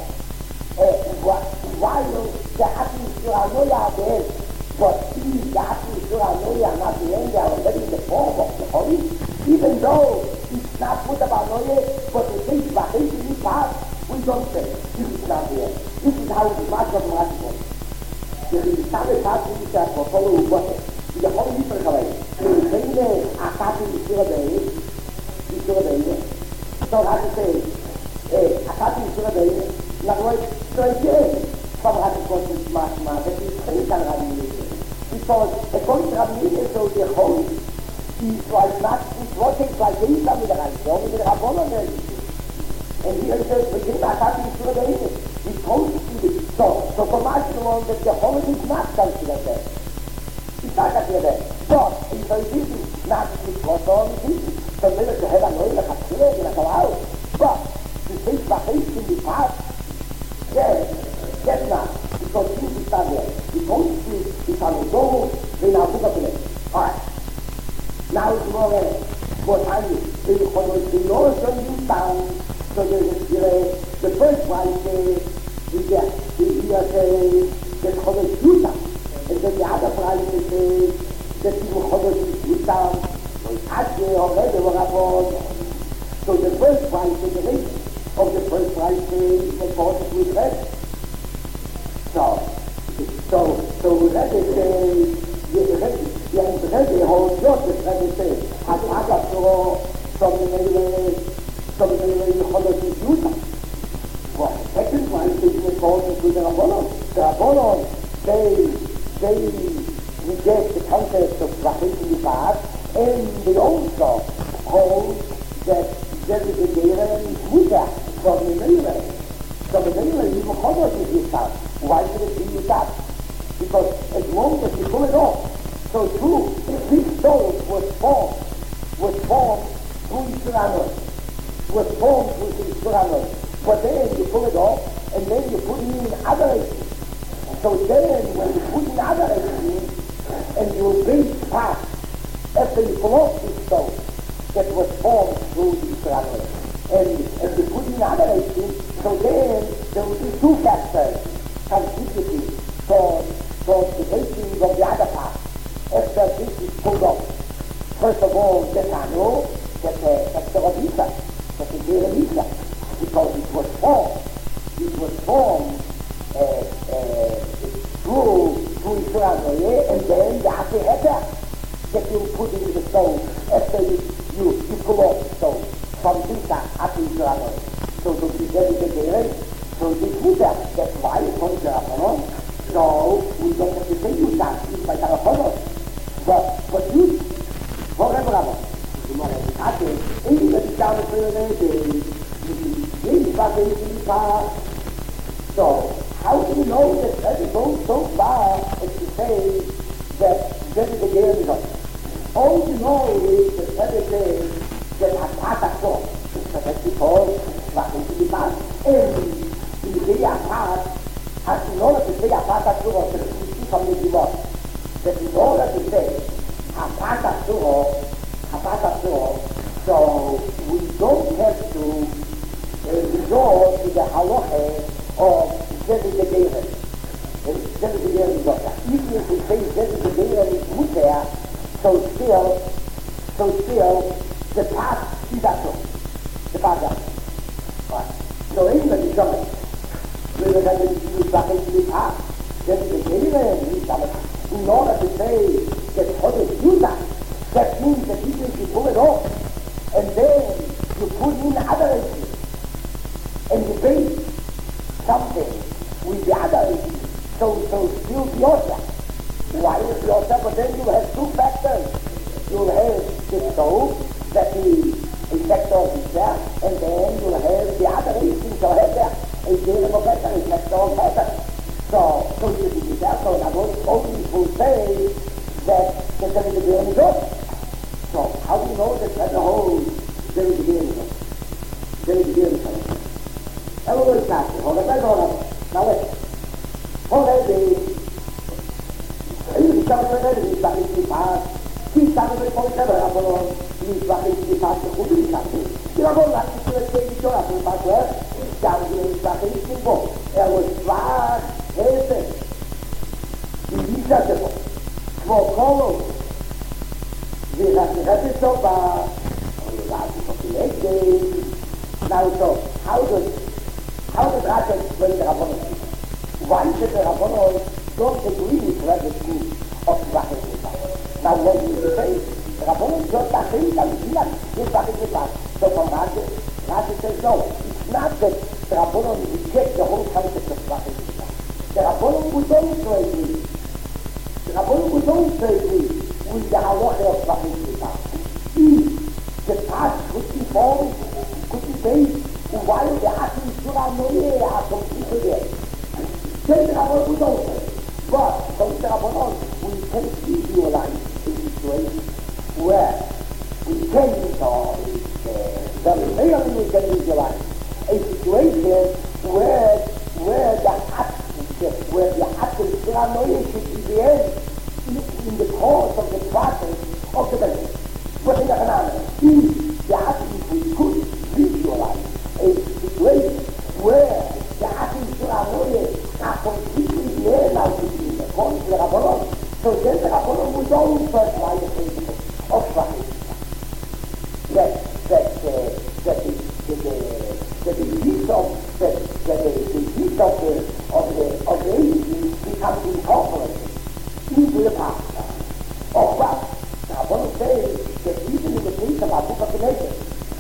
while the happy Surah there, but the happy Surah not the end, they are already in the form of the holy, even though it's not put about Noye, but the take back into the past, we don't say, this is not the end. This is how the march of Marathon. The Sabbath part is that for following what the whole different way. The attacking the Surah so how to say, attacking the Surah not right, so again, some have to go to Mashma, that is very kind of because according to Rabbeinu, so the whole is like not, it's working like the Islam with the Rabbeinu, only with the Rabbanon. And here it says, we came attacking the Surah it's supposed to be. So for Mashma, that the whole is not considered there. It's not considered there. But it's very easy, not because all is easy. So then it's a head and oil, like a clear, like a loud. But to take back in the past, yes, not. Because this is not there. Because it's on the door, they now pick up in it. Alright. Now it's more time. The Lord is going to use down. So the first one is the Chodesh Yuta. And then the other one is the Chodesh Yuta. So the first one is the name of the first one is the Chodesh with red. So that is the whole Joseph, that is from the Chodesh Yuta. Well, the second one is in accordance with the Rabbanon. The Rabbanon, they reject the concept of Rachel in the past, and they also hold that there is a Gera and Mutter from the Mele. So the Mele is even Chodesh with Yuta. Why should it be Yuta? Because as long as you pull it off, so true, this soul was formed through Yisrael. Was formed through Yisrael. But then you pull it off, and then you put in adoration. So then, when you put in adoration, and you bring past, after you pull off this soul that was formed through Yisrael, and you put in adoration, so then there will be two factors, constitutive for the basis of the other part. After this is pulled off, first of all, the Tano, that's the Rabisa, that's the Rabisa. Because it was formed through Israel, and then the Happy Heter that you put into the stone after you pull off the stone from this Happy Israel. So to be very good, so this Mutter, that's why it's called Rabbanon. So we don't have to say you that by Rabbanon. But you Abraham. Even the down the so, how do you know that it goes so far as to say that this is the game is up? All you know is that every day that a part of God, that's because what is the part, and the day apart has in order to say a part of God, from the divorce, that in order to say a part of God, so we don't have to resort to the halacha of Zedek even if we say Zedek is mutter, so still the path is that the path right. So even the summit, we will have to back into the path. Zedek in order to say that how to do that means that even if you pull it off, and then you put in other issues, and you base something with the other issues, so still yourself. Why is yourself? But then you have two factors. You'll have the soul, that is a factor of itself, and then you'll have the other issues. So have that a variable factor, a factor of factor. So you do that. So now only will say that there's going to be any good. So how do you know that the whole very beginning? Everybody's happy. Hold on. Now listen. Hold on, baby. You start with that, you start with the past. You start with the point of the you start with the past, who is happy. You know, like you say, you don't have to pass where. Down here, you start with the book. There was flat, everything. You start the book. Small colors. We have to have it so far. Now, so how does that explain the Rabbanon? Why should the Rabbanon don't agree with the school of Rabbanon? Now, what do you say? The Rabbanon just agree that it's not just Rabbanon. So from Rashi says, no, it's not that the Rabbanon reject the whole concept of Rabbanon. The Rabbanon would also agree. The Rabbanon would also agree with the halacha of Rabbanon. The past could be formed, could be based, while the action should have no way out of people there. Then the Rabbanon would also. But from the Rabbanon, we can visualize a situation where we can we can visualize a situation where the action should have no way should be there in the course of the process of the business. But in the phenomenon, the athletes we could visualize a situation where the athletes are completely there now between the according to the Rabbanon. So then the Rabbanon was always first by the principle of Rahim. That the use of the agency becomes incorporated into the past. Of what? The Rabbanon says that even in the case of Abu Bakr,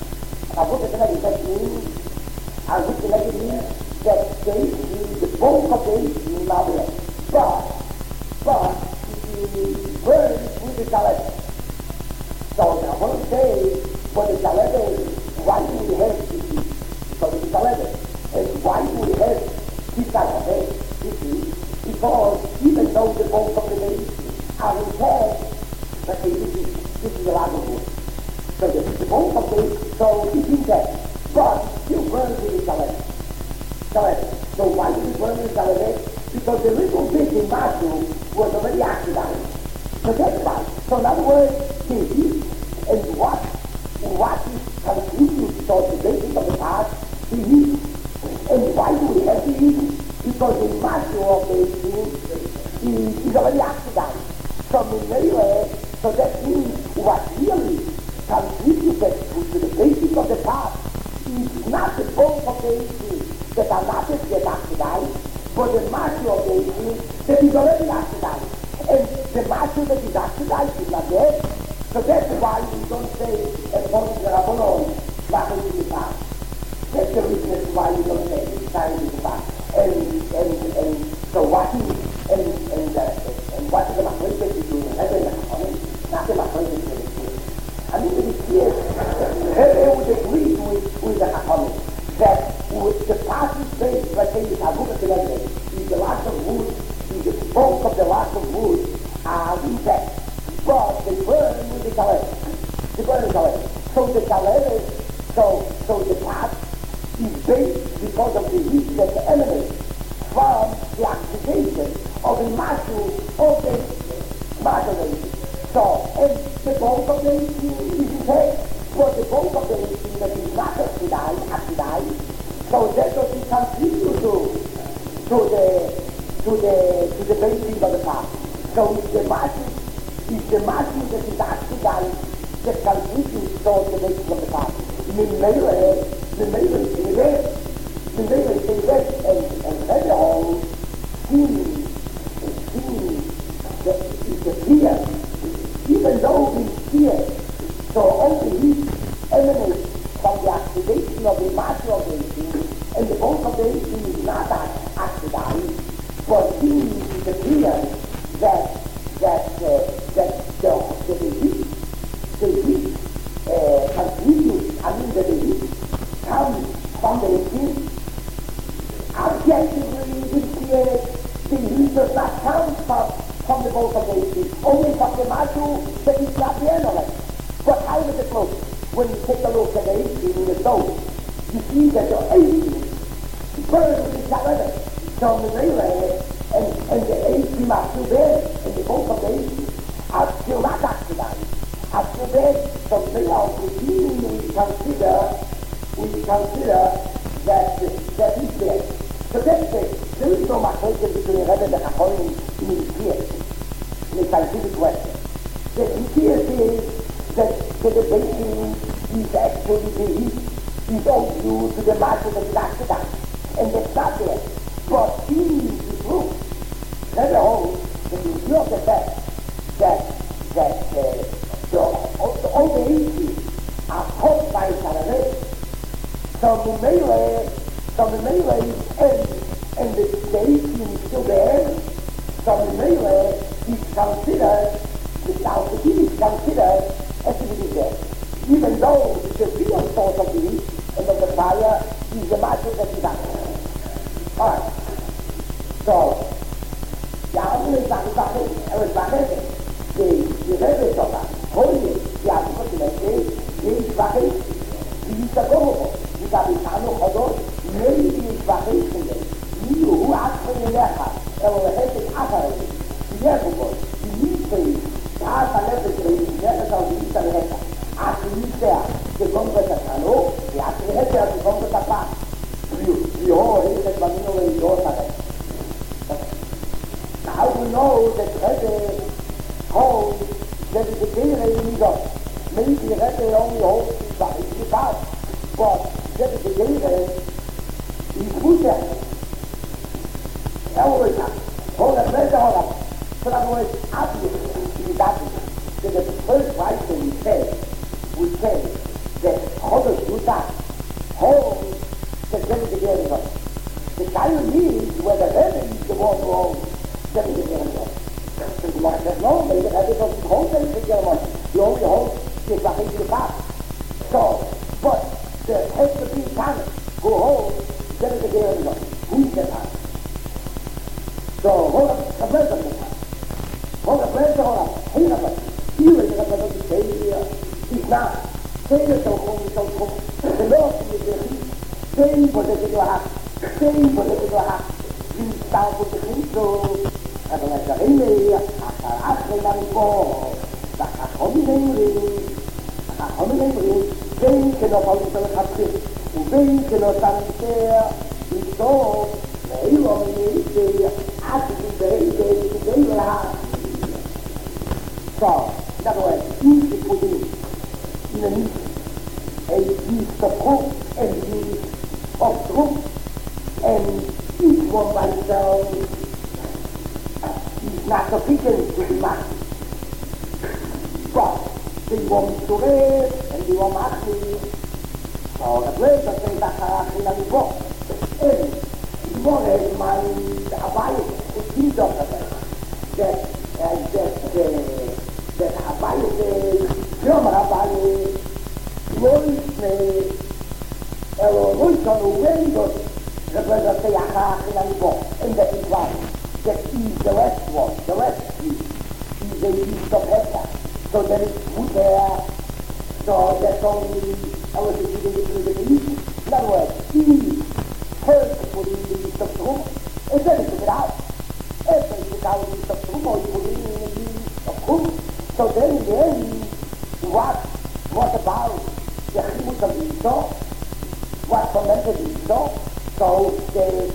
that means the bulk of the agency now there. But it is burned with the Taleb. So the Rabbanon says, for the Taleb, why do we have this? Because it's Taleb. And why do we have this Taleb? Because even though the bulk of the agency are intact, but this is a lot of wood. So the bulk of the so it's intact. But still burns with the Taleb. So why did it burn with the Taleb? Because the little bit in Matthew was already oxidized. So that's why. So in other words, the heat and what is continued towards the basis of the past, the heat. And why do we have the heat? Because the Matthew of the heat is already oxidized. So that means what really contributed to the basis of the past is not the bulk of the issue that are not yet oxidized, but the matter of the issue that is already oxidized. And the matter that is oxidized is not there. So that's why we don't say, according to the Rabbanon, nothing to the past. That's the reason why we don't say it's time to the past. And so what is what is the Machloket between heaven and Chachamim? Not the Machloket between the two. Rebbe would agree with the Chachamim that with the passage base, let's say, is the lots of wood, the bulk of the lots of wood are intact, but they burn with the Kalef. They burn the Kalef. So the Kalef, so the path is based because of the heat that emanates from the oxidation of the material of the material. So, and the bulk of the is intact, but the bulk of the that is not oxidized, so that doesn't contribute to the basing of the path. So it's the material that is oxidized that contributes to the basing of the path. The Mele and Rebbe seem that it's a fear, even though we fear, so only heat emanates from the oxidation of the material of the AC, and the bulk of the AC is not oxidized, but seems it appears that the heat continues, that the heat comes from the AC. Objectively, we fear the heat does not come from the bulk of the AC, only from the material that is not the analyte. But how does it look? When you take a look at the AC in the stove, you see that the AC burns with each other. So the relay and the AC are still there, and the bulk of the AC are still not oxidized, are still there. So they are routinely consider that is there. So that's it. There is no machloket between the Rebbe and the Chachamim in the theory, in the scientific question. The theory is that the basing is actually the heat is all due to the matter that is oxidized, and that's not there. But in the proof, Rebbe holds that you look at that all the heat are caught by each other. So the melee and the heat is still there. So the melee is considered, the altitude is considered as if it is there. Even though the real source of the heat and of the fire is the matter that is active. Alright. So, the argument is the Rebbe is about holy, the argument is you got to know maybe it's vacation. You who ask for the letter, and will have it after it. Therefore, you need to pass a letter to the letter of the letter. After you there, the Congress of Kano, the after the head of the Congress of Pass. You all hate that Mamino and your father. Now we know that Rebbe holds that the Gere in God. Maybe Rebbe only holds the past. But that is the Gere in Buddha. Always up. Hold up, let's hold up. So that was obvious to be that the first writer would say that Chodesh Buddha holds the Gere in God. The time means whether Rebbe is the one who holds Gere in God. No, maybe Rebbe doesn't hold the Gere in God. He only holds the past. So, but there has to be Thomas who holds Gere in God. Who's the Thomas? So, hold up, the president. Hold up. Here, he's not. Say it so cool. The Lord is the heat. Say what they do have. He's down with the heat, so I don't like the Hindi. I don't go. They cannot hold the country. They cannot stand there. So, they will have. So, in other words, each is put in a niche, a piece of hope and piece of truth, and each one by itself is not sufficient to be mastered. But they want to live and they want mastery. So the place that they got in the book, and one is my Hawaii, the key of the that Hawaii, Hawaii, Johnson Windows representa a Haken and Bob in the Iran. That is the West one, the West is the east of Hector. So there is wood there, so that's only our situation in the east. In other words, east, first put in the east of Truma, and then he took it out. After he took out the east of Truma, he put it in the east of Truma. So then in the end, what about the Chimut of Esau? What fermented Esau? So the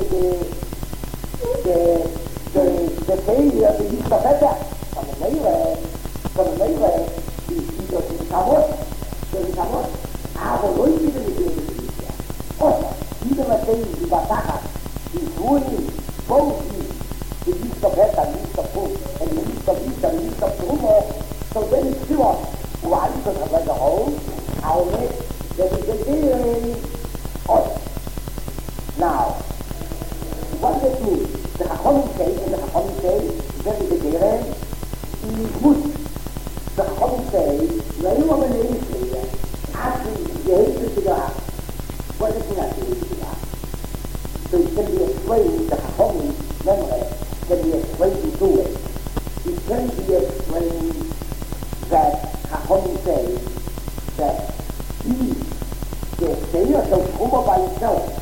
failure of the East of Hector, from the Meire, is either to the Kavot, aber Leute, die wir hier oder diese Materie, die Bataka, die ruining both the East of Hector, the East of Truma, and the East of East and the East of Truma, so then it's still on. Why? Because of the whole, how it, there is a theory of. Now, what does it mean? The Chachamim say, there is a theory, is good. The Chachamim say, when you have an issue, actually, you hate to figure out what is not to figure out. So it can be explained, the Chachamim memory can be explained in two ways. It can be explained that Chachamim say that if the Seir shall Truma by itself,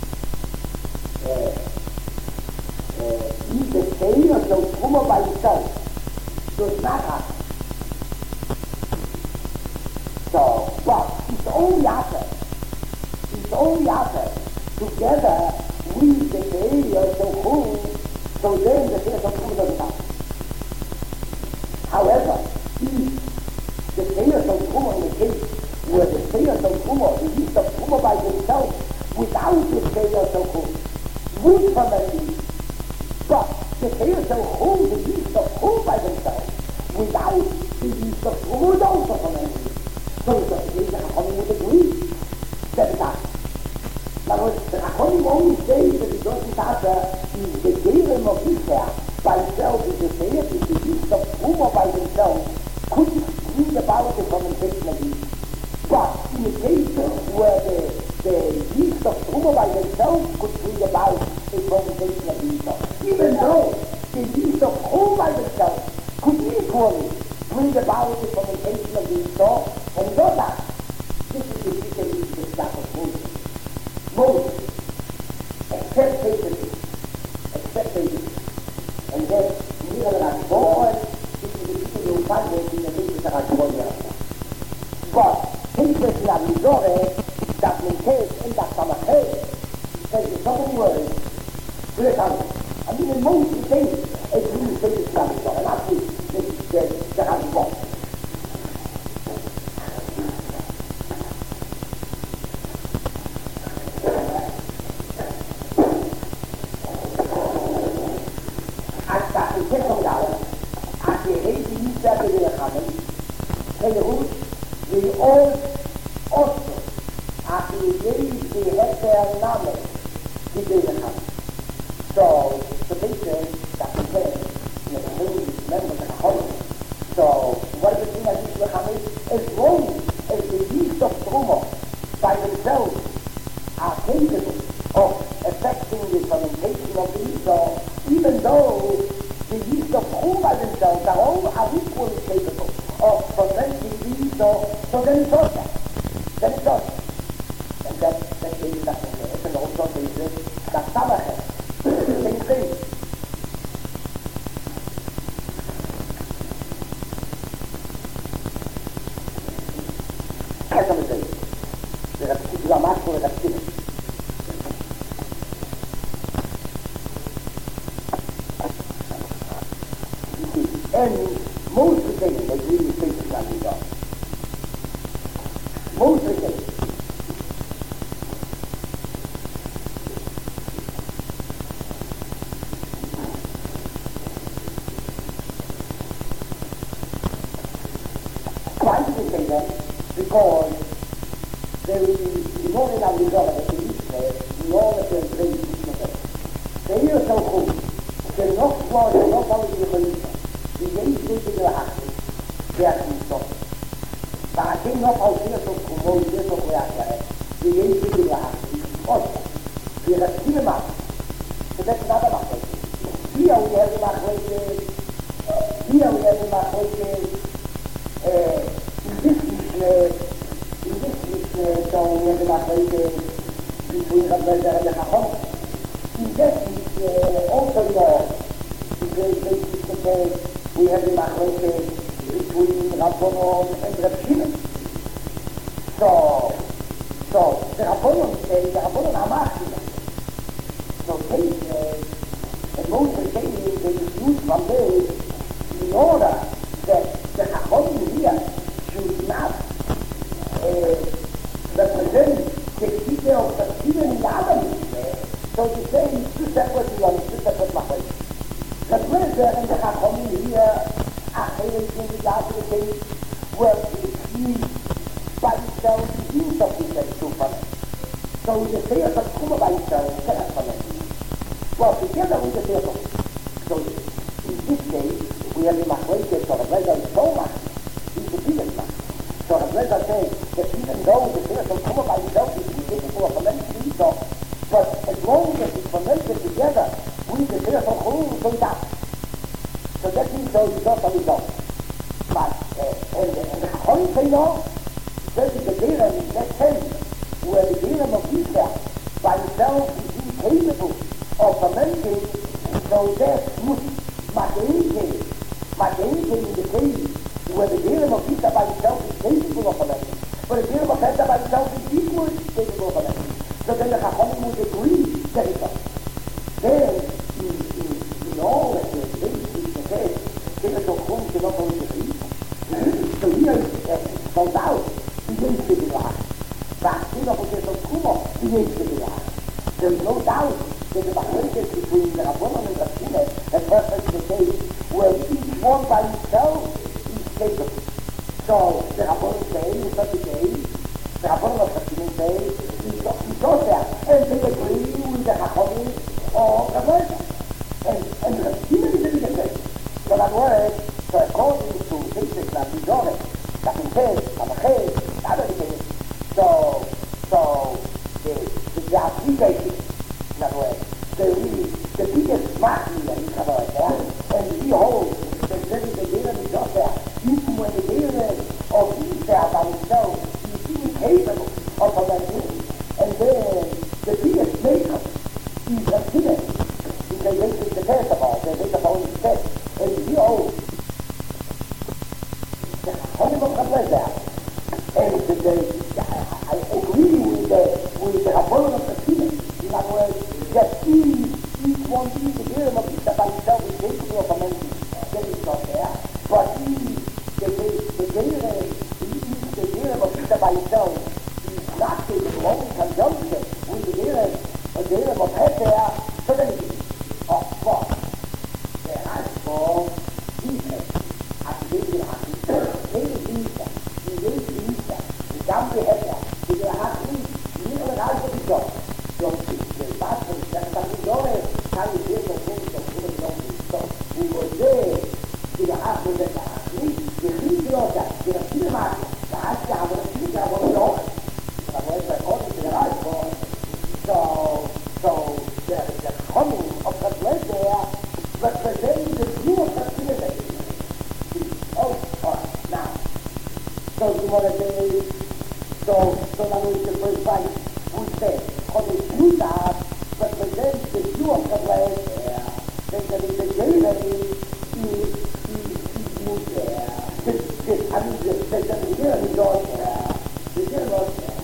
if the Seir shall Truma by itself does not happen. So, but it's only after together with the Seir shall Truma, so then the Seir shall Truma doesn't happen. However, if the Seir shall Truma in the case where the Seir shall Truma, the East of Truma by themselves, without the Seir shall Truma, with fermenting, but the Seir shall hold the East of Truma by themselves, without the East of Truma is also fermenting. So it's a case that Chachamim would agree that it's not. Now, the Chachamim only say that it doesn't matter if the Gerim of Israel by itself is the Seir, if the East of Truma by themselves could bring about the fermentation of yeast. But in the case where the yeast of Truma by themselves could bring about a fermentation of yeast, even though the yeast of Truma by themselves could equally bring about the fermentation of yeast, and know that this is the Jewish stuff of Moses. Moses, except David, and then Miriam was born, this is the people who find it in the Bible that are born here. But Pinterest la Misore, that maintains in that Samachet, says the second word, I mean, in most cases, it's really Pinterest la Misore, not the Hashbon. So, the picture that we play, remember the Chachamim. So, what is the thing that is Chachamim? As long as the yeast of Truma by themselves are capable of affecting the fermentation of the yeast, even though the yeast of Truma by themselves are equally capable of fermenting the yeast, so then it's okay. Then it's okay. And that's the reason that it's an also basis that Samachet. Same thing. That's what I'm saying. The Rapsidi are much more Rapsidi. And most of the things they really think it's not done. Most of the things. Why do we say that? Because there is more than a result in Israel, in all of the great Israel. The year so cool, the not one, the not only the Believer, the Yei Sisi the Haki, they are in stock. But I think not all here so cool, the Yei Sisi the Haki, Oscar. Wir have viele Macht. So that's another Macht. Here we have the Macht heute, in this so we have the Macht heute, between Rabbezer and the Chacham. In this also the great basis to say, we have the Macht heute between Rabbanon and Reb Shimon. So the Rabbanon are Macht. So and most of the things they use from there in order that the Chacham here should not represent the people of the Shimon in the other Mitzvah. So to say it's two separate ones, two separate matters. The Rabbezer and the Chacham here are in regard to the things where it's used by itself to use of this two from it. So the Seyas of Kuma by itself cannot connect. Well, together with the Seyas. So in this case, we have the Machleikes, so Rabbezer is so much, he's the biggest man. So Rabbezer says that even though the Seyas of Kuma by itself is capable of fermenting itself, but as long as it's fermented together with the Seyas of Kuma, so it does. So that means so it's not a result. But, and the Chacham say no, says the Geirah in that sense, where the Geirah of Israel by itself is incapable of fermenting, so that Machenke in the case where the Geirah of Israel by itself is capable of fermenting, but the Geirah of Israel by itself is equally capable of fermenting. So then the Chacham would agree that it's not. Then, in all that the basis says, Geirah of Chum cannot always agree. So here it comes out, he ain't figured out. Vaccine of the Kuma, he ain't figured out. There is no doubt that the Machleikes between the Rabbanon and Reb Shimon has perfect the case where each one by itself is capable. So the Rabbanon say it's not the case. The Rabbanon of Reb Shimon say it's not there. And they agree with the Chacham of Rabbezer. And Reb Shimon is a bigger case. So in other words, so according to cases like Bizoret, Kapintes, Amachet, the other cases, so there are three cases. In other words, the biggest mark here is about there, and we hold that there is a Geirah is not there, even when the Geirah of Israel by himself is incapable of fermenting, and then the biggest maker is a Shimon, because they take the test about, they take about his test, and we hold the Chacham of Rabbezer, and I agree with the Rabbanon of the Shimon. In other words, that each one is the Geirah of Israel by itself is capable of fermenting. That is not there. But the Geirah of Israel by itself is not capable of conjunction with the Geirah of Heter, so then it is. Of course, there are four defects. Activated the Gambe Heter, the Hachli, the Hachli, the Job. So the Pastor that Camillore can be here for things that wouldn't know me. So we were there to the Hachli that the Hachli, the Hachli, the Cinema, the Hachli, the Cinema, the Lord. That was according to the right for. So the coming of the place there represents the view of the Cinema. Oh, now. So you want to say, so now is the first fight. We say, for the Judah represents the view of the place there. Then there is the Geirah is there. I mean, the Geirah is not there. The Geirah is not there.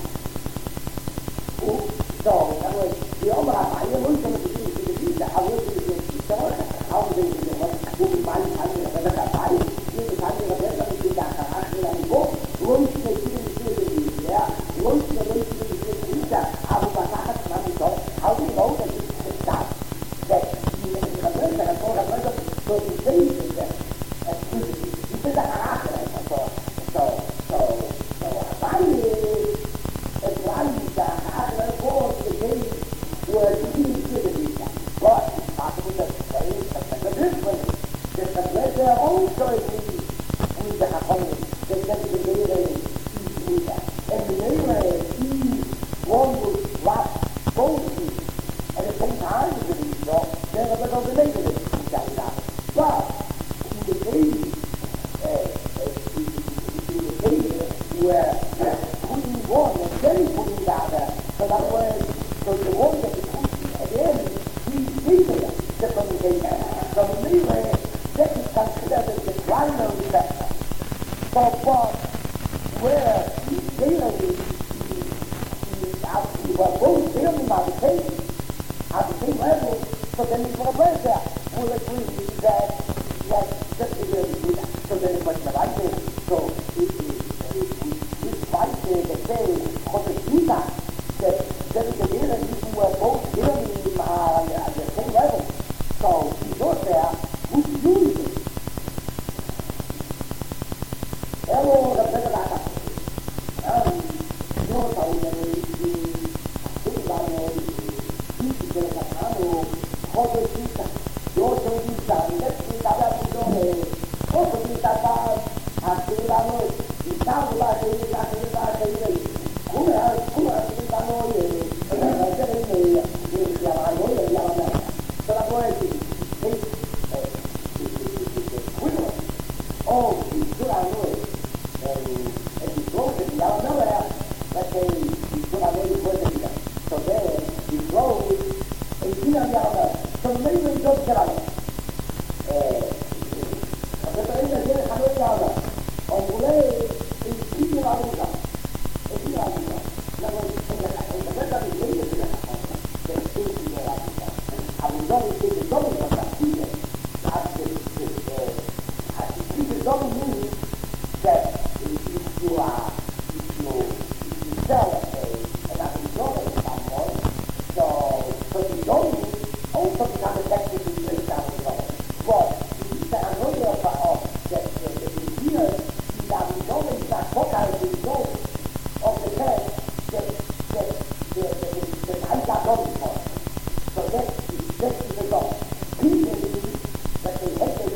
So, in other words, the Omer HaBayah wants to be the Judah. How will they do it? How will they do it? Who will buy it? How will they do it? How will they do it? How will they do it? How will they do it? Once they do it, once they do it, how do you know that this is the stuff that you can convert and go to so you say it that this is a character so finally it's one that has for the day where you see the but it's possible that the difference that the pleasure also is with the harmony that the Geirah is with that and the Geirah is one would last putting one and then putting the other. So that way, so the one that is putting at the end, he's leaving the communication. So anyway, that is considered as the primary factor. So but where he's dealing with, he was both dealing by the same level, so then it's going to work there. We'll agree that just to deal with that. So then it's much like this. So it's right there that say, on the Gita, that there is a dealing who were both dealing at the same level. So he goes there, who's using it? Hello, the better like that. You're telling me, come Gita, io sono Gita, invece di dare ragione, posso Gita a spiegare noi, il tavola che io come spiega noi e chiamare noi e chiamare me. Se la vuoi dire, quello, oh, il giura noi, e il flow che chiama me, perché il giura noi può dire, so bene, il flow, e il giura chiama so meglio il giorno che l'hanno. La preferenza viene a noi chiama, o vuole il figlio la vita, e chi la vita? La preferenza di legge che la cosa, che il figlio la vita. A un giorno che il giorno non sta figlio, a il giorno lui, che il figlio ha, il figlio è la visione che fa noi, so il giorno also become effective in the example. But the annoying of that the idea is that we don't make that focus the result of the test that the type are going for. So that's the result. People believe that they have the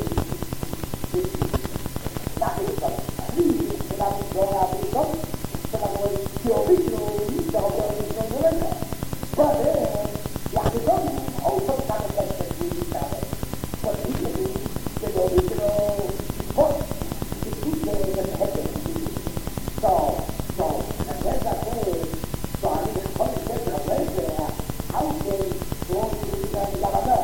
nothing is done. Please, so that we don't have the result, so that the original result of the original. But then, like the result, also kind of like that we decided. But usually, the original point is usually the heading. So, and then I say, so I mean, the point is that the place there, how they go to the Yamada.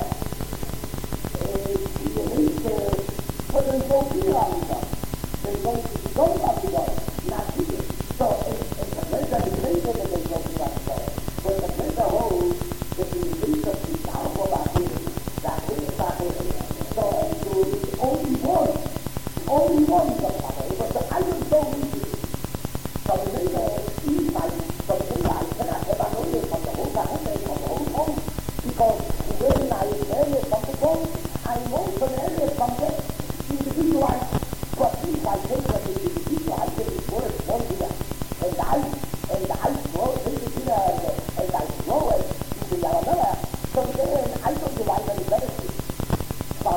You need to put them so clear on them. They don't have to go, not here. So, it's a place that is later that they go to that store. But the place that holds, if you read the powerful back here, that is back here. So only one is a power. But the item so easy. So the later is like, so the later I cannot have an order from the whole home, because when I learn it from the home, I also learn it from the individual. But if I take the individual, I take it worth one here. And I throw it and I throw it to the Yamada. So then I don't derive any benefit from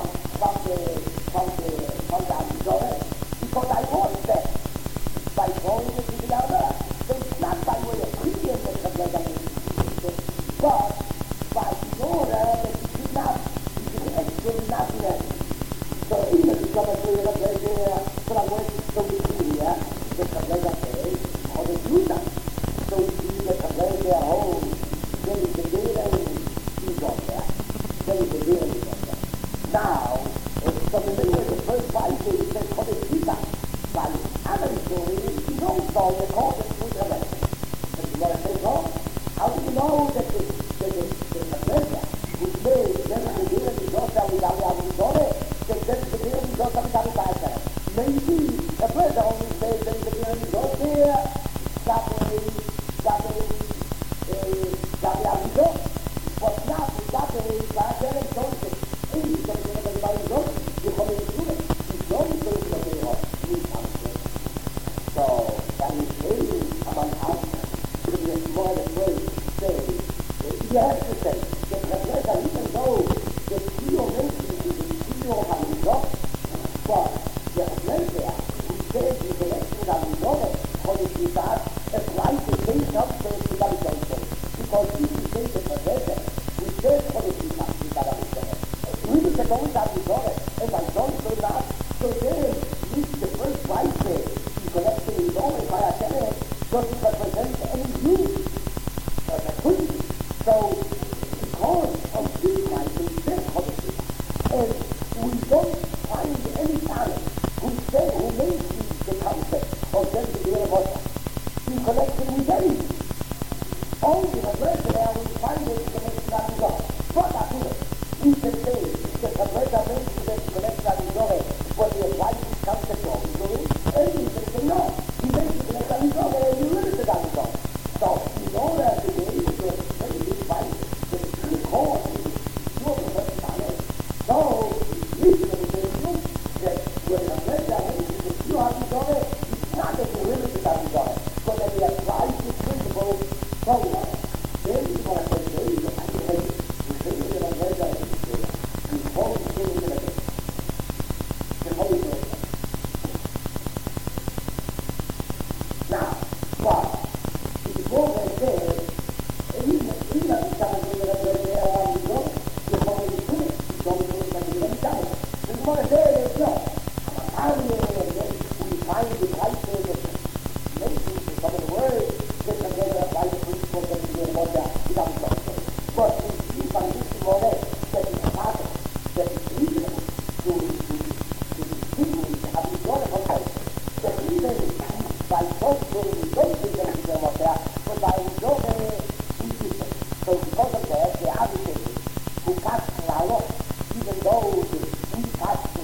the result, because I want that by throwing it to the Yamada. So it's not by way of premium that the but by in order that you should not, actually not do that. So even if you come and say that but I'm going to show you here, the Kabbalah says, or the Judah. So you see the Kabbalah there, oh, there is the data is on there. There is the data is on there. Now, so the first five days, they call it Gita. But other story is also the cause of food relation. But you want to say, no? How do you know that the Kabbalah, who says, there is the data is on there without the Arizona, that there is the data is on there without the Arizona? Maybe the brother only says there is a data is on there, that way, but not that way, that there is no thing. If you don't get everybody goes, you come in to it. You don't do it for the Lord. You come to it. So, that is really among us, to be a small way, say, you have to say, that the brother, even though the CEO mentions is the CEO of a result, but the brother who says the election of a result, or the result, applies the same substance to that result. Because if you say the brother, we said for the result, we will say always have result, and I don't say that, so then, this is the first right there, you collect the result, if I attend it, so doesn't represent any unity as a country. So, because of this life in their policy, and we don't find any talent who makes the concept of them to be a water in connection with anything. Only the person there will find it in connection with God. But I feel it. We can say that the person makes it in connection with God, but the right concept of God, and we can say no. He makes it in connection with God, and you limit it on God. So, in order to be able to explain this right, the core is your person talent. So, listen to the that when a person makes it, if you have to go there, it's not that you limit it on God, but that he applies this principle somewhere. Then you want to say, hey, I can help you. You say that I'm very good at this. You follow the thing in the day. The Holy Ghost. Now, but, if you go there, even if you have to come to the way there around you go, you're probably the truth. You don't do it like you're going to tell it. So you want to say, no, I'm here, and then we find the right way of making some of the words that are going to apply the principle that we are not there without something. But if you find this more or less, that is possible, that is reasonable to people to have this wonderful life, that even by social, we don't think that we are not there, but by enjoying we do it. So because of that, the advocates who cast our lot, even though we cast